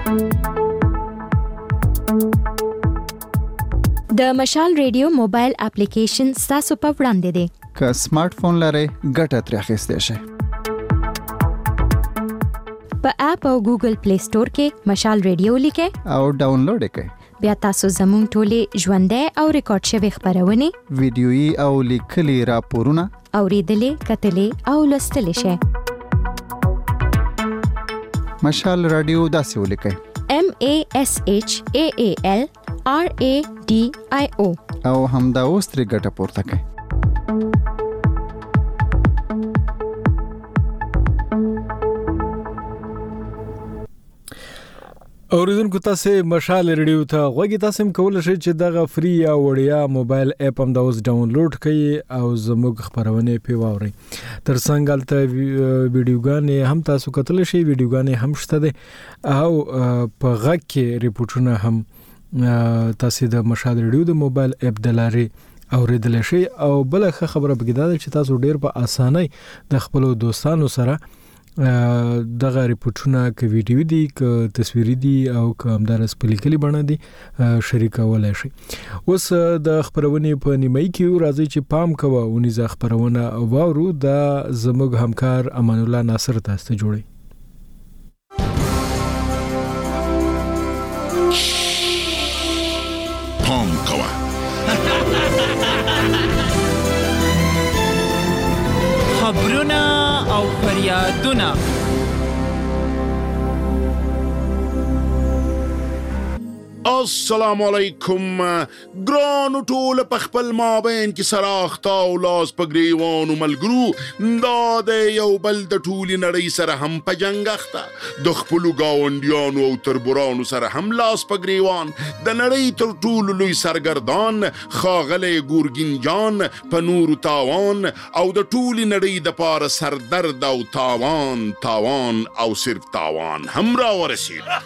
I: د مشال ریډیو موبایل اپلیکیشن تاسو په وړاندې دی.
H: که سمارټ فون لرئ ګټه ترې اخیستی شئ.
I: په اپ او ګوګل پلی سٹور کې مشال ریډیو لیکئ
H: او ډاونلوډ کړئ.
I: بیا تاسو زموږ ټولې ژوندۍ او ریکارډ شوي خبرونه
H: ویډیويي او لیکلي راپورونه
I: اوریدلې کتلې او لوستلې شئ.
H: مشال رادیو داسې ولیکئ
I: M A S H A A L R A D I O
H: او همدا اوس ترې ګټه پورته کړئ.
C: اوریدونکو تاسو مشال ریډیو ته غوږی تاسو هم کولای شئ چې دغه فری یا وړیا موبایل اپ هم د اوس ډاونلوډ کړئ او زموږ خبرونه پی واورئ. تر څنګه ته ویډیوګانې هم تاسو کتلی شئ، ویډیوګانې هم شته دي او په غږ کې ریپورټونه هم تاسو د مشال ریډیو د موبایل اپ د لارې اوریدل شئ. او بل ښه خبره بګی دا چې تاسو ډیر په اسانۍ د خپل دوستانو سره دغه ریپورټونه ک ویډیو دي ک تصویري دي او ک همدارس په لیکلي بڼه دي شریکولای شي. اوس د خبرونه په نیمای کې راځي چې پام کوه ونیزه خبرونه واورو د زموږ همکار امان الله ناصر تاسو ته جوړي.
A: پام کوه خبرونه او فریادونه.
E: السلام علیکم ګرانو ټول په خپل مابین کې سراختا او لاس په ګریوانو ملګرو دا د یو بل د ټولې نړۍ سره هم په جنګ اخته د خپلو ګاونډیانو او تربورانو سره هم لاس په ګریوان د نړۍ تر ټولو لوی سرګردان ښاغلی ګورګین جان په نورو تاوان او د ټولې نړۍ دپاره سردرد او تاوان تاوان او صرف تاوان هم راورسېد.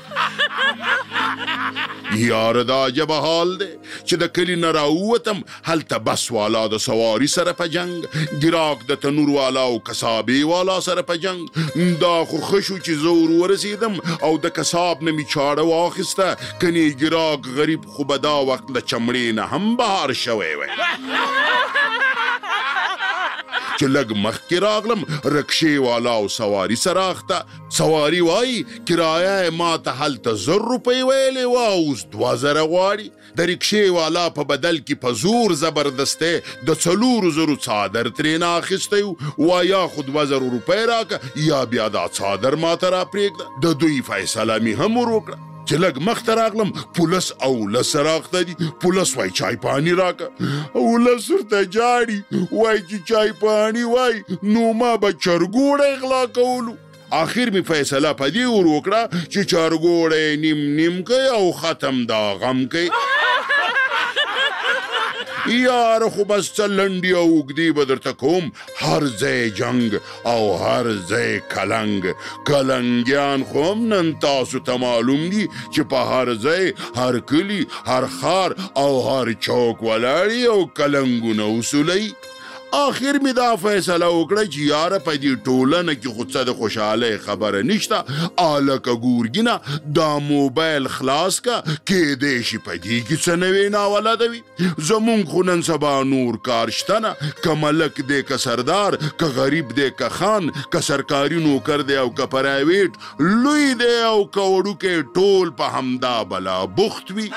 E: یار دا عجبه حال دی چې د کلي نه راووتم هلته بس والا د سواري سره په جنګ، ګراک د تنور والا او کسابې والا سره په جنګ. دا خو ښه شو چې زه ور ورسېدم او د کساب نه مې چاړه واخیسته، کنې ګراک غریب خو به دا وخت له چمړې نه هم بهار شوی وی. چې لږ مخکې راغلم رکشې والا او سواري سره اخته. سواري وایي کرایه یې ما ته هلته زر روپۍ ویلې وه اوس دوه زره غواړي. د رکشې والا په بدل کې په زور زبردستی د څلورو زرو څادر ترېنه اخیستی و، یا خو دوه زرو روپۍ راکه یا بیا دا څادر ما ته راپرېږده. د دوی فیصله مې هم ور وکړه چې لږ مخته راغلم پولیس او ولس راغته دي. پولیس وایي چای پانی راکه، ولس ورته جاړي وایي چې چای پانی وایي نو ما به چرګوړی غلا کولو. آخر می فیصله په دې ور وکړه چې چرګوړی نیم نیم کوي او ختم دا غم کوي. یار خو بس څه لنډې او اوږدې به درته کوم، هر ځای جنګ او هر ځای کلنګ. کلنګیان خو هم نن تاسو ته معلوم دي چې په هر ځای هر کلي هر ښار او هر چوک ولاړي او کلنګونه وسولوي. آخر می دا فیصله وکړه چې یاره په دې ټولنه کې خو څه د خوشحالۍ خبره نشته، آلکه ګورګینه دا موبایل خلاص که کیدی شي په دې کې څه نوې ناولده وي. زمونږ خو نن سبا نور کار شته نه، که ملک دی که سردار، که غریب دی که خان، که سرکاري نوکر دی او که پرایویټ، لوی دی او که وړوکی، ټول په همدا بلا بوخت وي.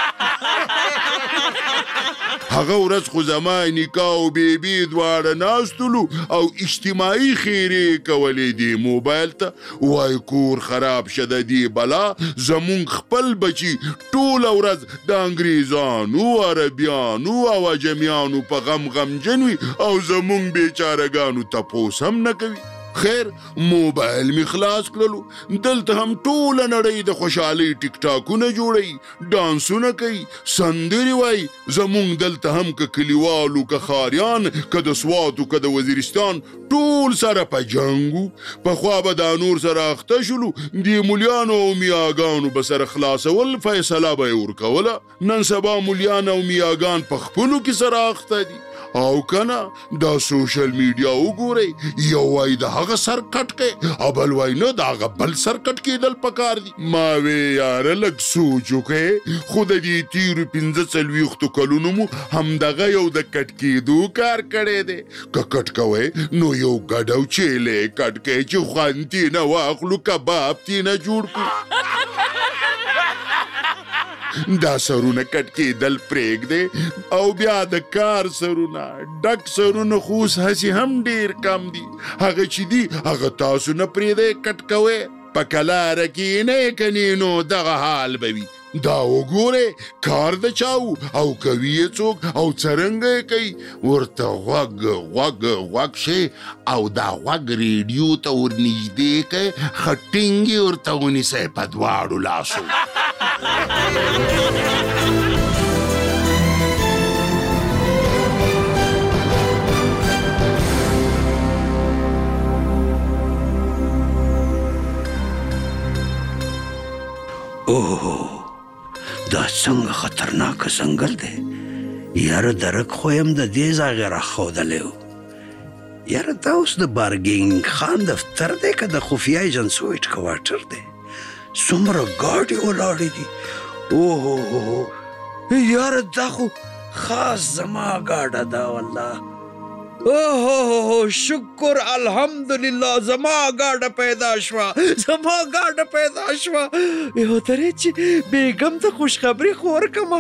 E: هغه ورځ خو زما نکاح او بیبي دواړه ناستلو او اجتماعي خیرې کولې دې موبایل ته. وای کور خراب شه د دې بلا، زمونږ خپل بچي ټوله ورځ د انګریزانو عربیانو او عجمیانو په غم غمجن وي او زمونږ بیچارهګانو تپوس هم نه کوي. خیر موبایل می خلاص کړلو، دلته هم ټوله نړۍ د خوشحالۍ ټیک ټاکونه جوړوي، ډانسونه کوي، سندرې وایي. زمونږ دلته هم که کلیوالو که ښاریان که د سواتو که د وزیرستان ټول سره په جنګ وو. پخوا به دا نور سره اخته شولو، دې مولیانو او میاګانو به سره خلاصول فیصله به یې ورکوله. نن سبا مولیان او میاګان په خپلو کې سره اخته دي. او کنه دا سوشل میډیا وګورئ، یو وای د هغه سر کټ کوي او بل وای نه د هغه بل سر کټ کېدل پکار دي. ما وی یاره لږ سوچ وکړئ، خو د دې تیرو پنځه څلوېښتو کلونو مو همدغه یو د کټ کېدو کار کړی دی. که کټ کوئ نو یو ګډ او چیلی کټ کوئ چې خوند ترې نه واخلو، کباب ترې نه جوړ کړو. دا سرونه کټ کېدل پرېږدئ او بیا د کار سرونه ډک سرونه خو اوس هسې هم ډېر کم دي. هغه چې دي هغه تاسو نه پرېږدئ کټ کوئ. په کلاره کښېنئ کنې نو دغه حال به وي. دا وګوره کار د چاو او کوي یې څوک او څرنګه یې کوي ورته غوږ غوږ غوږ شي او دا غوږ ریډیو ته ورنږدې کړئ ښه ټینګ یې ورته ونیسئ په دواړو لاسو.
B: اوه دا څنګه خطرناک ځنګل دی یاره درک خو یم د دې ځای راښودلی و. یاره دا اوس د بارګینګ خان دفتر دی که د خفیه ایجنسو هیډکواټر دی؟ څومره ګاډې ولاړې دي. اوه یاره دا خو خاص زما ګاډه ده والله. اوه شکر الحمدلله زما ګاډه پیدا شوه زما ګاډه پیدا شوه. یو درې چې بیګم ته خوشخبري خو ورکمه.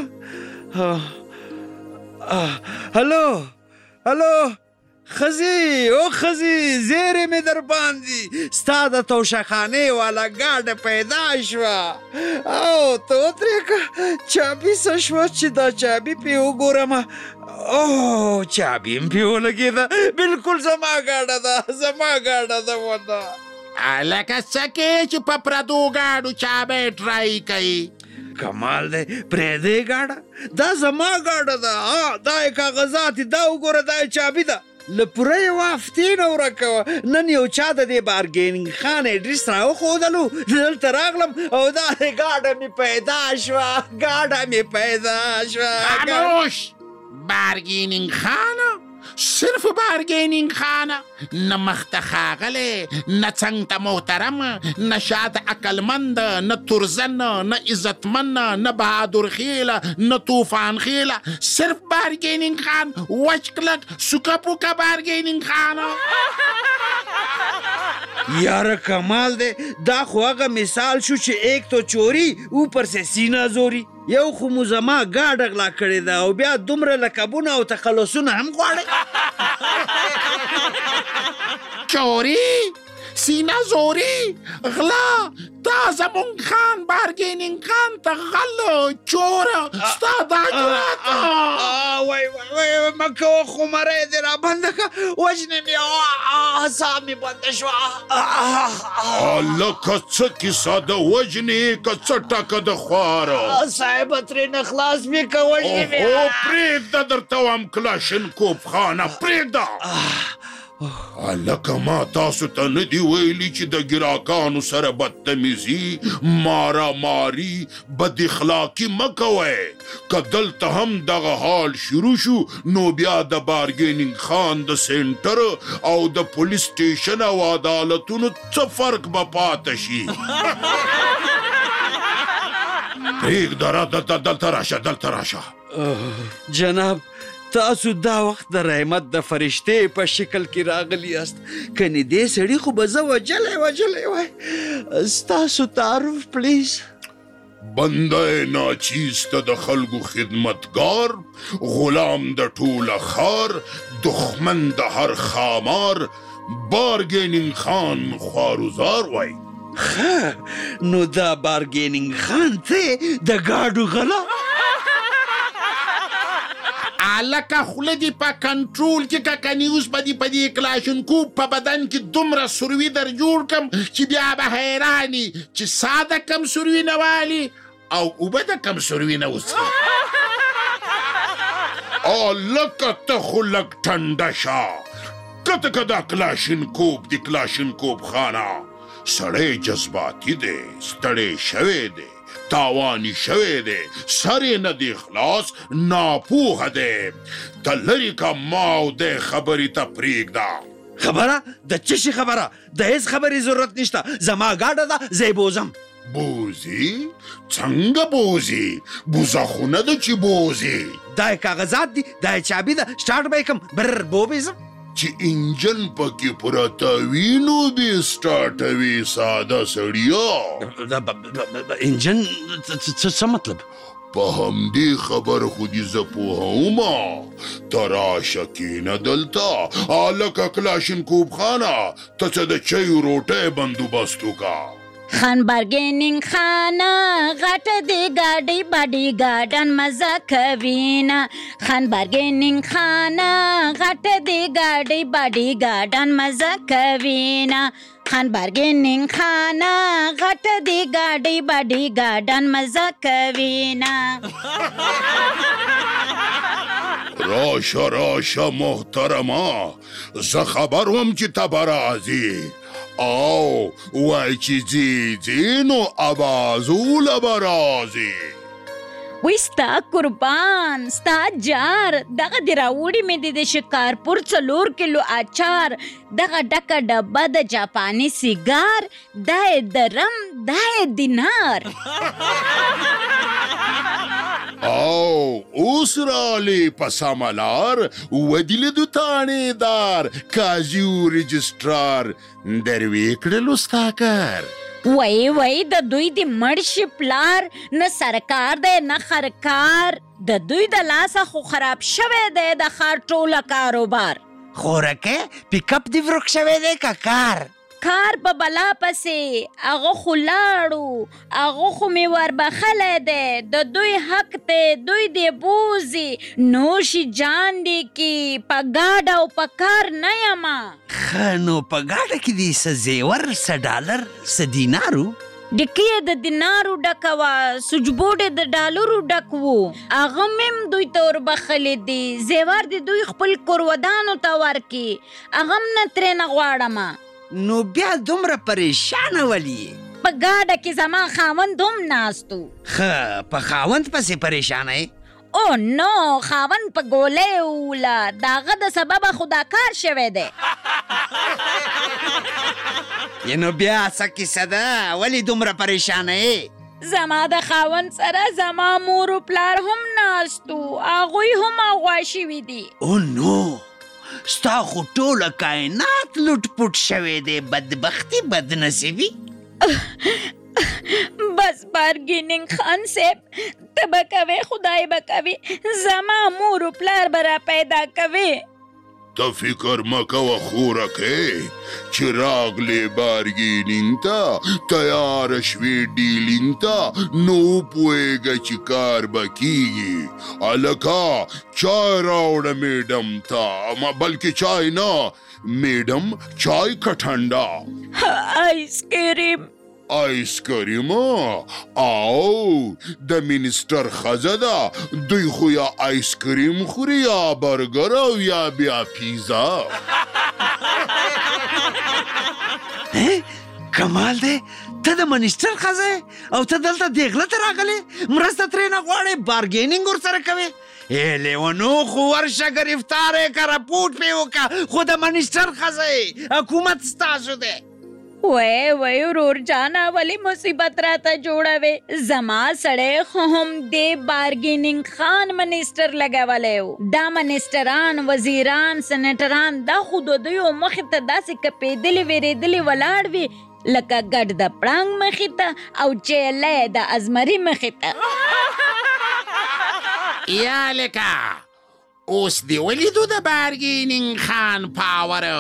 B: هلو هلو ښځې او ښځې زیرې مې در باندې ستا د توشخانې والا ګاډه پیدا شوه او ته ودرېږه چابي څه شوه چې دا چابي پې وګورمه. اوه چابي م پې ولګېده بلکل زما ګاډه ده زما ګاډه ده ونه.
E: لکه څه کې چې په پردو ګاډو چابی ټرای کوي.
B: کمال دی پرېږدې ګاډه دا زما ګاډه ده. دا یې کاغذات دا وګوره دا یې چابي ده. له پوره یوه هفتې نه ورکه وه نن یو چا د دې بارګینګ خان اډرس راوښودلو دلته راغلم او دا د ګاډه مې پیدا شوه ګاډه مې پیدا شوه.
E: خاموش بارګینګ خانه صرف بارګینګ خانه نه مخته ښاغلی نه څنګ ته محترم نه شاته عقلمند نه ترزن نه عزتمن نه بهادر خیله نه طوفان خیله صرف بارګینګ خان وچ کلک سوکه پوکه بارګینګ خانه.
B: یاره کمال دی دا خو هغه مثال شو چې ایک تو چوری اوپر سے سینه زوری. یو خو مو زما ګاډه غلا کړې ده او بیا دومره لقبونه او تخلصونه هم غواړئ.
E: چوری سینه زوری غلا دا زمونږ خان بارګینګ خان ته غل چوره ستا دا جرات.
B: وای وای مه کوه خو مرۍ دې رابنده که وژنې مې اعصاب مې بنده شوه.
E: لکه څه کیسه د وژنې که څه ټکه د خواره
B: صاحبه ترېنه خلاص مې که وژنې مې.
E: اوهو پرېږده درته وایم کلاشینکوف خانه پرېږده. لکه ما تاسو ته نه دي ویلي چې د ګراکانو سره بدتمیزي ماراماري بد اخلاقي مه کوئ. که دلته هم دغه حال شروع شو نو بیا د بارګینګ خان د سینټر او د پولیس سټیشن او عدالتونو څه فرق به پاته شي. پرېږده را دلته دلته راشه دلته راشه.
B: جناب تاسو دا وخت د رحمت د فرشتې په شکل کې راغلی یاست کنې دې سړي خو به زه وجلی وجلی وای. ستاسو تعارف پلیز.
E: بنده ناچیسته د خلکو خدمتګار غلام د ټوله ښار دښمن د هر ښامار بارګینګ خان خوارزار وای.
B: ښه نو دا بارګینګ خان ته د ګاډو غلا
E: لکه خوله دې په کنټرول کې که کني اوس به دې په دې کلاشینکوف په بدن کې دومره سروي در جوړ کړم چې بیا به حیراني چې سا د کم سروي نه والي او اوبه د کم سروي نه وڅښي. لکه ته خو لږ ټنډه شه کته که دا کلاشینکوف د کلاشینکوف خانه سړی جذباتي دی ستړی شوی دی تاوانی شوی دی سر یې نه دی خلاص ناپوهه دی. ته لرې که ما او دی خبرې ته پرېږده.
B: خبره د څه شي خبره د هېڅ خبرې ضرورت نشته زما ګاډه ده زه یې بوزم.
E: بوزي څنګه بوزي بوزه خو نه ده چې بوزي.
B: دا یې کاغذات دي دا یې چابي ده سټارټ به یې کړم بر بوبېزم.
E: چې انجن پکې پرته وي نو دې سټارټوي ساده سړیا.
B: انجن څه مطلب؟
E: په همدې خبر خو دې زه پوهومه. ته راشه کښېنه دلته هلکه کلاشینکوف خانه ته څه د چایو روټۍ بندوبست وکړه.
D: خان بارګینګ خان غټ دی ګاډي باډي ګاډن مزه کوینا خان بارګینینګ خانه غټ دی ګاډي باډي ګاډن مزه کوینا خان بارګینینګ خانه غټ دی ګاډي باډي ګاډن مزه کوینا.
E: راشه راشه محترمه زه خبر وم چې ته به راځې او وای چې ځې ځې نو اوازوله به راځې.
D: وی ستا قربان ستا جار دغه د راوړي مې د شکارپور څلور کیلو اچار دغه ډکه ډبه د جاپاني سیګار دا یې درم دا یې دینار.
E: او اوس رالی په سمه لار ودیله دو تانیدار کازیو رجسټرار دروې کړلو ستا کار.
D: وای وای د دوی د مرشي پلار نه سرکار دی نه خرکار د دوی د لاسه خو خراب شوی دی د ښار ټوله کاروبار.
B: خورکه پیک اپ دی ورک شوی دی که کار
D: کار په بلا پسې هغه خو لاړو هغه خو مې وربخلی دی د دوی حق دی دوی دی بوزي نوشي جان دی کې په ګاډه او په کار نه یمه.
B: ښه نو په ګاډه کې دې څه زیور څه ډالر څه دینارو
D: ډکې یې د دینارو ډکه وه سوچبوډ یې د ډالرو ډک وو هغه مې هم دوی ته وربخلی دي زیور د دوی خپل کورودانو ته ورکړي هغه هم نه ترېنه غواړمه.
B: نو بیا دومره پریشانه ولی
D: په ګاډه کې زما خاوند هم ناستو.
B: ښه په خاوند پسې پریشانه یې؟
D: او نو خاوند په ګولۍ ووله د هغه د سببه خو دا کار شوی دی.
B: نو بیا څه کیسه ده ولې دومره پریشانه یې؟
D: زما د خاوند سره زما مور و پلار هم ناستو هغوی هم اغوا شوي دي.
B: او نو ستا خو ټوله کائنات لوټ پوټ شوی دی بدبختي بدنصیبي.
D: بس بارګینینګ خان صاحب ته به کوې خدای به کوي زما مور و پلار به را پیدا کوې.
E: ته فکر مه کوه خورکې چې راغلې بارګینینګ ته تیاره شوې ډیلینګ ته نو پوهېږه چې کار به کېږي. هلکه چای راوړه میډم ته بلکې چای نه میډم چای که ټنډه
D: آیس کریم
E: آیس کریم او د منسټر ښځه ده دوی خو یا آیس کریم خوري یا برګر او یا بیا پیزا.
B: کمال دی ته د منسټر ښځه او ته دلته دیغله ته راغلې مرسته ترېنه غواړې بارګینینګ ورسره کوې. ای لیونو خو ورشه ګرفتار یې که رپوټ پې وکړه خو د منسټر ښځه حکومت ستاسو دی.
D: وای وای ورور جانا ولی مصیبت راته جوړوي زما سړی خو هم دې بارګینینګ خان منسټر لګولی و دا منسټران وزیران سنټران دا خو د دوی مخې ته داسې کپېدلې ویرېدلې ولاړ وي لکه ګډ د پړانګ مخې ته او چیلی د ازمري مخې ته.
F: یا لکه اوس دې ولیدو د بارګینینګ خان پاورو.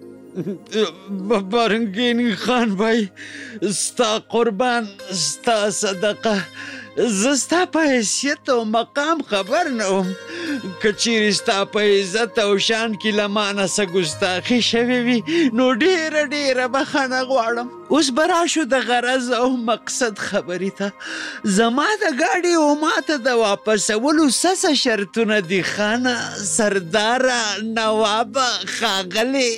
B: بارګینینګ خان بھائی ستا قربان ستا صدقه زه ستا په حیثیت او مقام خبر نه وم که چیرې ستا په عزت او شان کې له مانه څه ګستاخي شوې وي نو ډېره ډېره بخښنه غواړم. اوس به راشو د غرض او مقصد خبرې ته. زما د گاډي او ماته د واپسولو څه څه شرطونه دي خانه سرداره نوابه ښاغلې.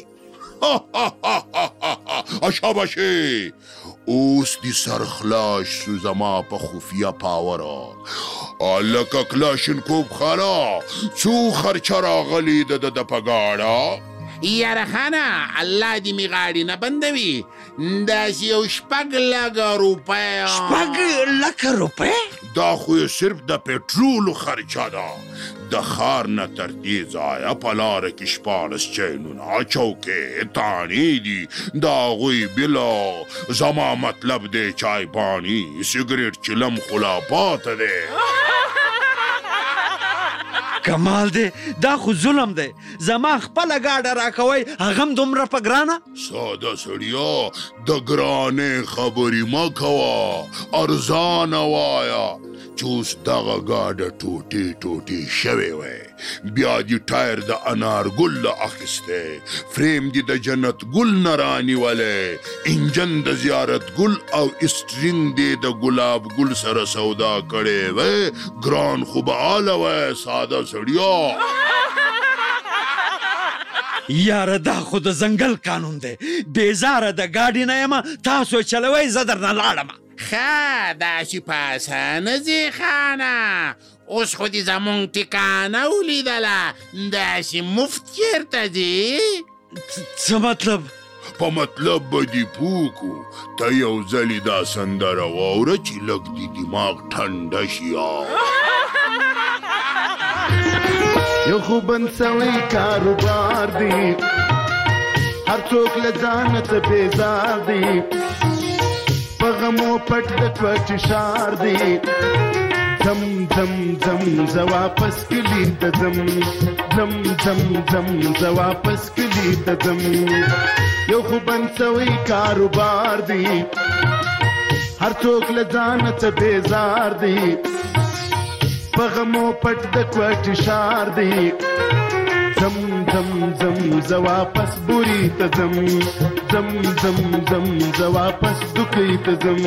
E: شاباشي اوس دې سر خلاص شو زما په خفیه پاوره لکه کلاشینکوف خانه څو خرچه راغلي د ده په ګاډه.
F: یاره خانه الله دې مې غاړې نه بندوي داسې یو شپږ لکه روپۍ.
B: شپږ لکه روپۍ؟
E: دا خو یې صرف د پټرولو خرچه ده. د ښار نه تر دې ځایه په لاره کې شپاړس چینونه چوکۍ تانې دي د هغوی بله زما مطلب دی چای پانی سګرېټ چلم خو لا پاته دی.
B: کمال دی دا خو ظلم دی زما خپله ګاډه راکوئ هغه هم دومره په ګرانه.
E: ساده سړیا د ګرانې خبرې مه کوه، ارزانه وایه چې اوس دغه ګاډه ټوټې ټوټې شوې وی، بیا دې ټایر د انارګل نه اخیستی، فریم دې د جنت ګل نه رانیولی، انجن د زیارت ګل او اسټرینګ دې د ګلاب ګل سره سودا کړی وی، ګران خو به آله وی ساده سړیا.
B: یاره دا خو د ځنګل قانون دی، بېزاره د ګاډي نه یم، تاسو چلوئ زه درنه لاړم.
F: ښه داسې په اسانه ځې خانه، اوس خو دې زمونږ ټکانه ولیدله، داسې مفت چېرته ځې؟
B: څه مطلب؟
E: په مطلب به دې پوه کړو، ته یو ځلې دا سندره واوره چې لږ دې دماغ ټنډه شي.
G: یو خو بند سوی کاروبار دی، هر څوک له ځانه څه بیزار دی، په غمو پټ د کوټې ښار دی، ځم ځم ځم زه واپس کلي ته ځم، ځم ځم ځم زه واپس کلي ته ځم. یو خو بند سوی کاروبار دی، هر څوک له ځانه څه بیزار دی، په غمو پټ د کوټې ښار دی، ځم ځم ځم زه واپس بوري ته ځم، ځم ځم ځم زه واپس دوکۍ ته ځم.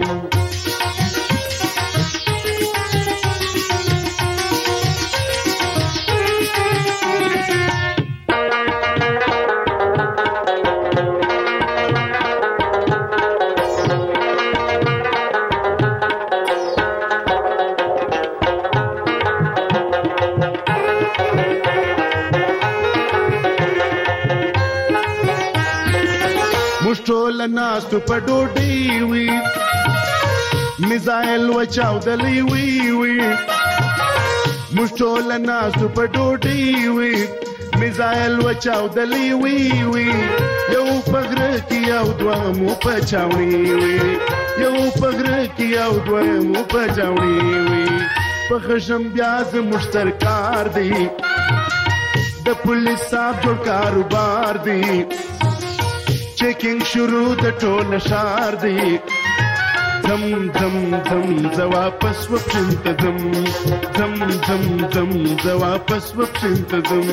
G: ټول ناستو په ډوډۍ وي، میزایل وچاودلی وي وي، موږ ټول ناستو په ډوډۍ وي، میزایل وچاودلی وي وي، یو په غره کې یو دوه مو په چاوڼي وي، یو په غره کې یو دوه مو په چاوڼي وي، په خشم بیا زموږ سرکار دی، د پولیس صاحب جوړ کاروبار دی، چیکنگ شروع د ټول ښار دی، ځم ځم ځم زه واپس وپښین ته ځم، ځم ځم ځم زه واپس وپښین ته ځم.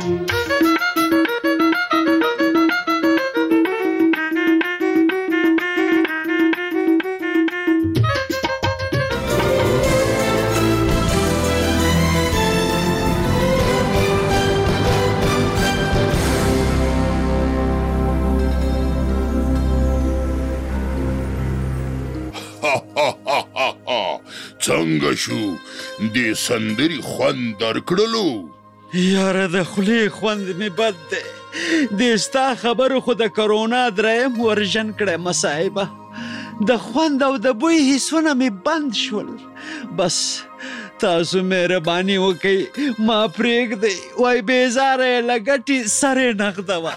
E: څنګه شو دې سندرې خوند درکړلو؟
B: یاره د خولې خوند مې بد دی، دې ستا خبرو خو د کرونا دریم ورژن کړی مصاحبه، د خوند او د بوی حسونه مې بند شول. بس تاسو مهرباني وکئ ما پرېږدئ، وای بېزاره یې له ګټې سر یې نغدوه.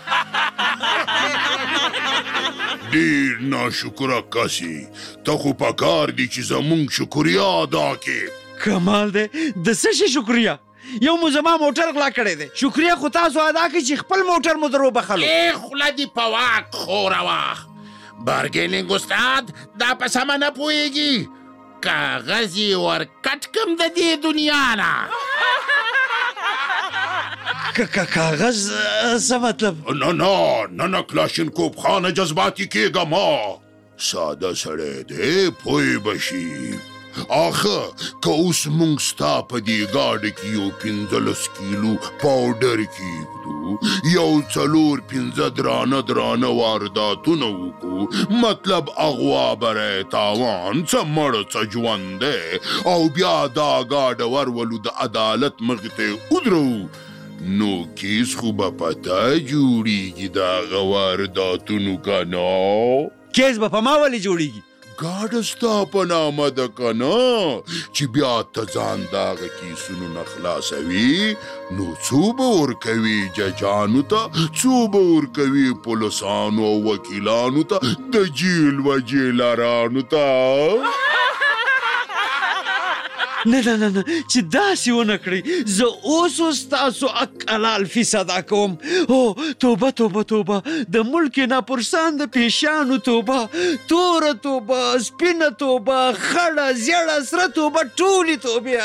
E: ډېر ناشکره کسي، ته خو پکار دي چې زمونږ شکریا ادا کې.
B: کمال دی، د څه شي شکریا؟ یو مو زما موټر غلا کړی دی، شکریا خو تاسو ادا کړئ چې خپل موټر مو در وبخلو.
F: ای خوله دې په واک خوروه، بارګیننګ استاد دا په سمه نه پوهېږي، کاغذ یې ورکټ کم د دې دنیا نه.
B: کاغذ څه مطلب؟
E: نه نه نه نه کلاشینکوف خانه جذباتي کېږه ما، ساده سړی دی پوه به شي. آخه که اوس موږ ستا په دې ګاډه کې یو پنځلس کیلو پاوډر کېږدو، یو څلور پنځه درانه درانه وارداتونه وکړو، مطلب اغوا بری تاوان څه مړ څه ژوند دی، او بیا دا ګاډه ورولو د عدالت مخې ته ودرو، نو کیس خو به پته جوړیږي د هغه وارداتونو که نه؟
B: کیس به په ما ولې جوړیږي؟
E: ګاډه ستا په نامه ده که نه، چې بیا ته ځان د هغه کیسونو نه خلاصوي، نو څو به ورکوي ججانو ته، څو به ورکوي پولیسانو او وکیلانو ته، د جیل و جیلرانو ته.
B: نه نه نه نه چې داسې ونه کړئ زه اوس اوس تاسو حق حلال فیصده کوم. او توبه توبه توبه د ملک ناپرسان د پیشانو توبه، توره توبه، سپینه توبه، خړه زیړه سره توبه، ټولې توبې.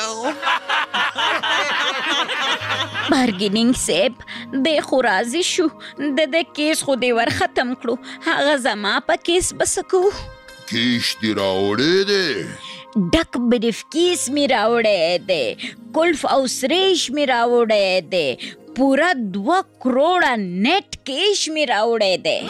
D: بارګینینګ صاحب دی خو راضي شو، د د کیس خو دی ور ختم کړو، هغه زما په کیس بس کو.
E: کیش دی راوړی دی؟
D: ډک بریف کیس می راوړی دی، کلف او سریش می راوړی دی، پورا دوه کروڑه نیټ کیش می راوړی دی.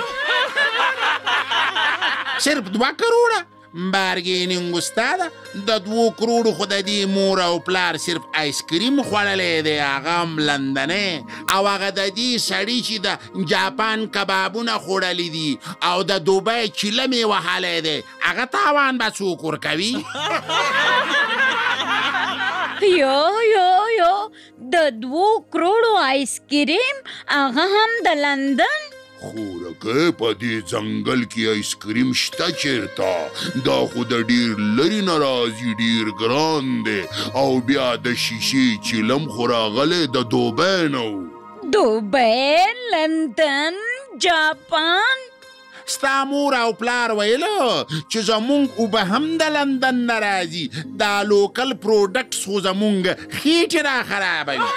F: صرف دوه کروڑه؟ بارګینینګ استاده د دوو کروڑو خو د دې مور او پلار صرف آیس کریم خوړلی دی، هغه هم لندنی، او هغه د دې سړي چې د جاپان کبابونه خوړلی دي او د دوبۍ چیله مې وهلی دی، هغه تاوان به څوک ورکوي؟
D: یو یو یو د دوو کروڑو آیس کریم، هغه هم د لندن؟
E: خورکه په دې ځنګل کې آیس کریم شته چیرته؟ دا خو د ډیر لرې نه راځي، ډیر ګران دی، او بیا د شیشې چیلم خو راغلی د دوبۍ نه و.
D: دوبۍ، لندن، جاپان؟
F: ستا مور او پلار ویلو چې زمونږ اوبه هم د لندن نه راځي، دا لوکل پروډکټس خو زمونږ خېټې را خرابوي.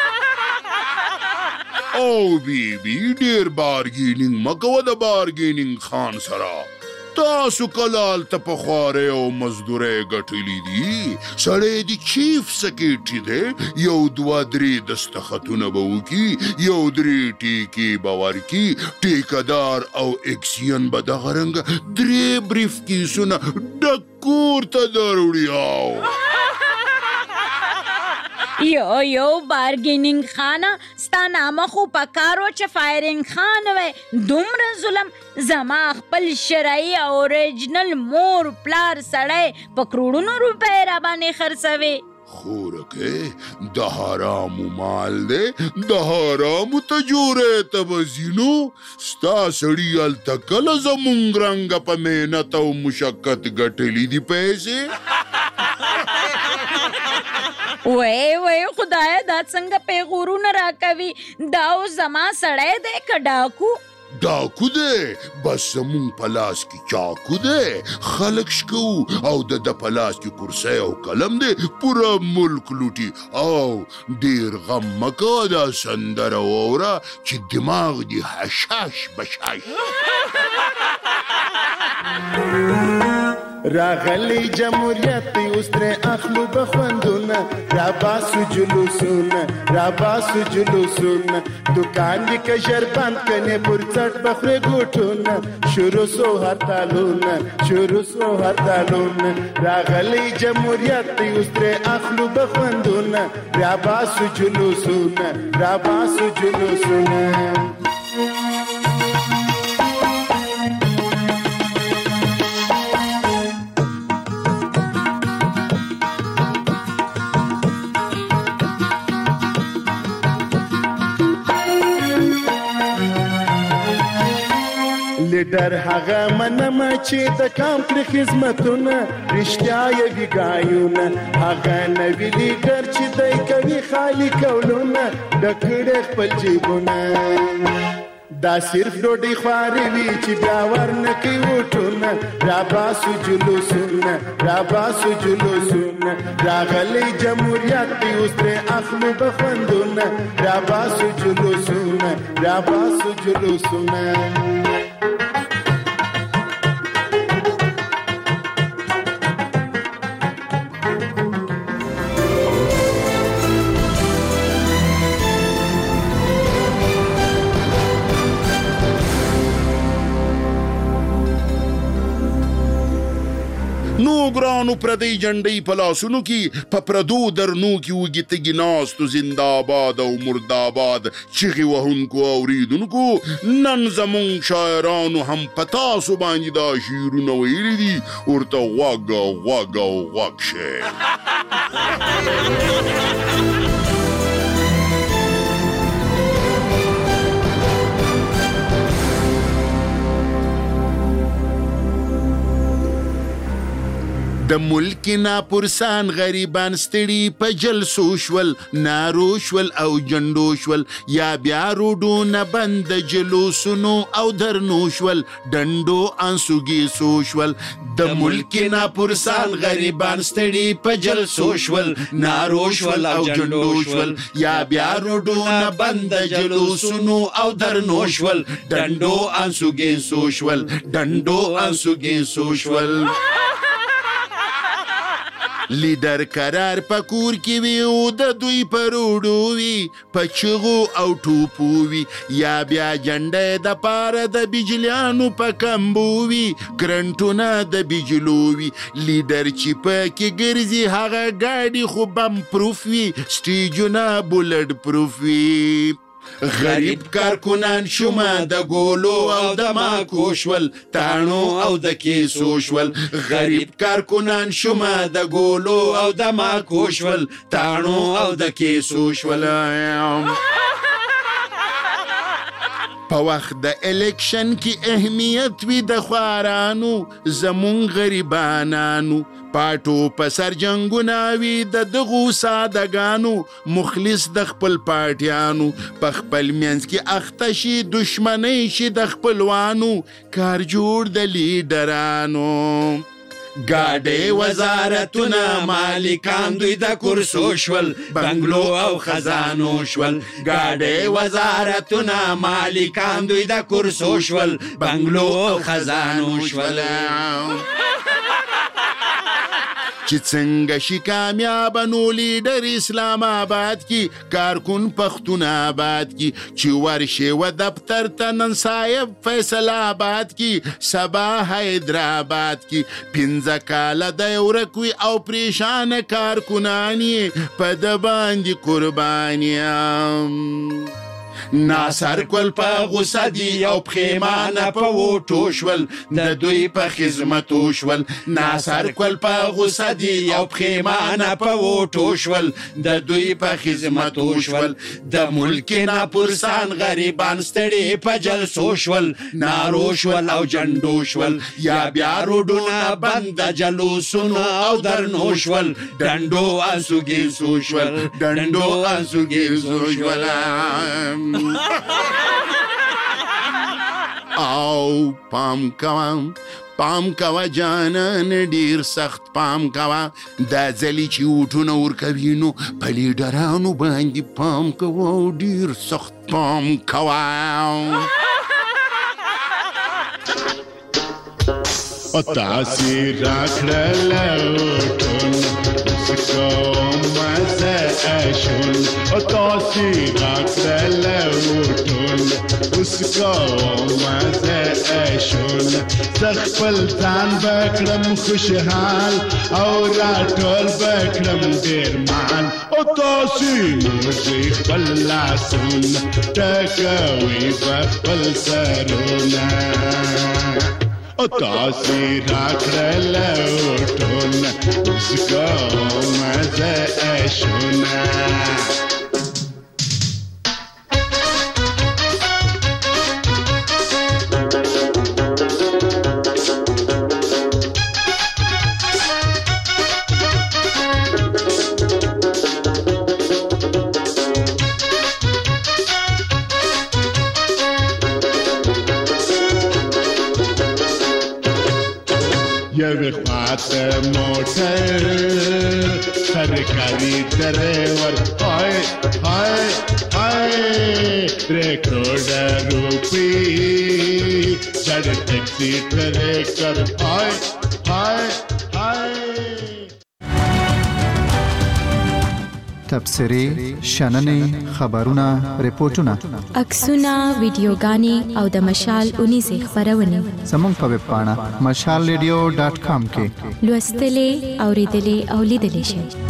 E: او بیبي ډیر بارګینینګ مه کوه د بارګینینګ خان سره. تاسو کله هلته په خوارۍ او مزدورۍ ګټلي دي؟ سړی د چیف سکریټري دی، یو دوه درې دستخطونه به وکړي، یو درې ټیکې به ورکړي، ټیکهدار او اکسین به دغه رنګه درې بریف کیسونه ډک کور ته دروړي.
D: یو یو بارګینینګ خانه، ستا نامه خو پکارو چې فایرینګ خان وی. دومره ظلم زما خپل شرعي او اوریجنل مور پلار سړی په کروڑونو روپۍ را باندې خرڅوي.
E: خورکه د حرامو مال دی، د حرامو تجورې ته به ځینو. ستا سړي هلته کله زمونږ رنګه په محنت او مشقت ګټلي دي پیسې؟
D: وای وای خدایا دا څنګه پیغورونه راکوي؟ دا اوس زما سړی دی که ډاکو؟
E: ډاکو دی؟ بس زمونږ په لاس کې چاکو دی، خلک شکو او د د په لاس کې کرسی او قلم دی، پوره ملک لوټي. او ډیر غم مه کوه، دا سندره واوره چې دماغ دې حشاش بشاش.
G: راغلی جمهوریت اوس ترې اخلو بخوندونه، راباسو جلوسونه، راباسو جلوسونه، دوکان دې که ژر بند کنې پر څټ بخورې ګوټونه، شروع سو هرتالونه، شروع سو هرتالونه. راغلی جمهوریت اوس ترې اخلو بخوندونه، راباسو جلوسونه، راباسو جلوسونه. لیډر هغه منم چې د کام کړي خدمتونه، رښتیا یې ویګایونه، هغه نوي لیډر چې دی کوي خالي کولونه، ډک کړي خپل جیبونه. دا صرف ډوډۍ خواري وي چې بیا ورنه کوي وټونه، راباسو جلوسونه، راباسو جلوسونه. راغلی جمهوریت دی اوس ترې اخلو بخوندونه، راباسو جلوسونه، راباسو جلوسونه.
E: نو ګرانو پردۍ جنډۍ په لاسونو کې، په پردو درنو کې وږي تږي ناستو زنده‌آباد او مرده‌آباد چغې وهونکو اورېدونکو، نن زمونږ شاعرانو هم په تاسو باندې دا شعرونه ویلي دي، ورته غوږ غوږ او غوږ شئ. د ملک ناپرسان غریبان ستړي په جلسو شول، نارو شول او جنډو شول، یا بیا روډونه بند جلوسونو او درنو شول، ډنډو انسوګیسو شول. د ملک ناپرسان غریبان ستړي په جلسو شول، نارو شول او جنډو شول، یا بیا روډونه بند جلوسونو او درنو شول، ډنډو انسوګیسو شول، ډنډو انسوګیسو شول. لیډر قرار په کور کې وي او د دوی په روډو وي، په چغو او ټوپو وي، یا بیا جنډه د پاره د بجلیانو په کمبو وي، کرنټونه د بجلو وي. لیډر چې په کې ګرځي هغه ګاډي خو بم پروف وي، سټیجونه بولډ پروف وي. غریب کارکنان شومه د ګولو او د ماکو شول، تاڼو او د کیسو شول. غریب کارکنان شومه د ګولو او د ماکو شول، تاڼو او د کیسو شول. په وخت د الیکشن کې اهمیت وي د خوارانو، زمون غریبانانو پاټو په سر جنګونه وي د دغو سادهګانو، مخلص د خپل پاټیانو په خپل منځ کې اخته شي، دشمنۍ شي د خپلوانو، کار جوړ د لیډرانو. ګاډې وزارتونه مالکان دوی د کرسو شول، بنګلو او خزانو شول. ګاډې وزارتونه مالکان دوی د کرسو شول، بنګلو او خزانو شول. چې څنګه شي کامیابه نو لیډر اسلام آباد کی، کارکن پختون آباد کی، چې ورشي و دفتر ته نن صاحب فیصل آباد کی، سبا حیدرآباد کی. پنځه کاله د ورکوي او پریشان کارکنانی په د باندې قربانیام. ناصر کول په غوسه دي او پښیمانه په وټو شول، د دوی په خدمتو شول. ناصر کول په غوسه دي او پښیمانه په وټو شول، د دوی په خدمتو شول. د ملک ناپرسان غریبان ستړي په جلسو شول، نارو شول او جنډو شول، یا بیا روډونه بند جلوسونو او درنو شول، ډنډو انسوګیسو شول، ډنډو انسوګیسو شول. او پام کوم پام کوه جانان ډیر سخت پام کوه، دا ځلې چې وټونه ورکوي نو په لیډرانو باندې پام کوه او ډیر سخت پام کوه.
G: او تاسې راکړل وټونه اوس کوم زه اشون، او تاسې راکړل وټونه اوس کوم زه اشون. زه خپل ځان به کړم خوشحال او راټول به کړم ډېر مال، او تاسې نوځئ خپل لاسونه ټکوئ به خپل سرونه. او تاسې راکړل وټونه اوس کوم زه اشونه. یوې خواته موټر سرکاري ډریور، هاي هاي هاي درې کروڑه روپۍ چړ ټیکسي ټریکر، هاي هاي هاي.
H: تبصرې، شننې، خبرونه، ریپورتونه،
I: عکسونه، ویډیوګانې او د مشال اونیزې خپرونې
H: زموږ په ویب پاڼه مشال ریډیو ډاټ کام کې
I: لوستلې، اوریدلې او لیدلې شئ.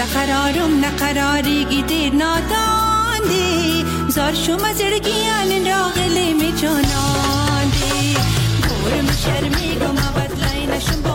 J: قرارم نقراریگی دیر ناداندی زار شما زرگیان راغلی می جاناندی گورم شرمی گما بدلاینشم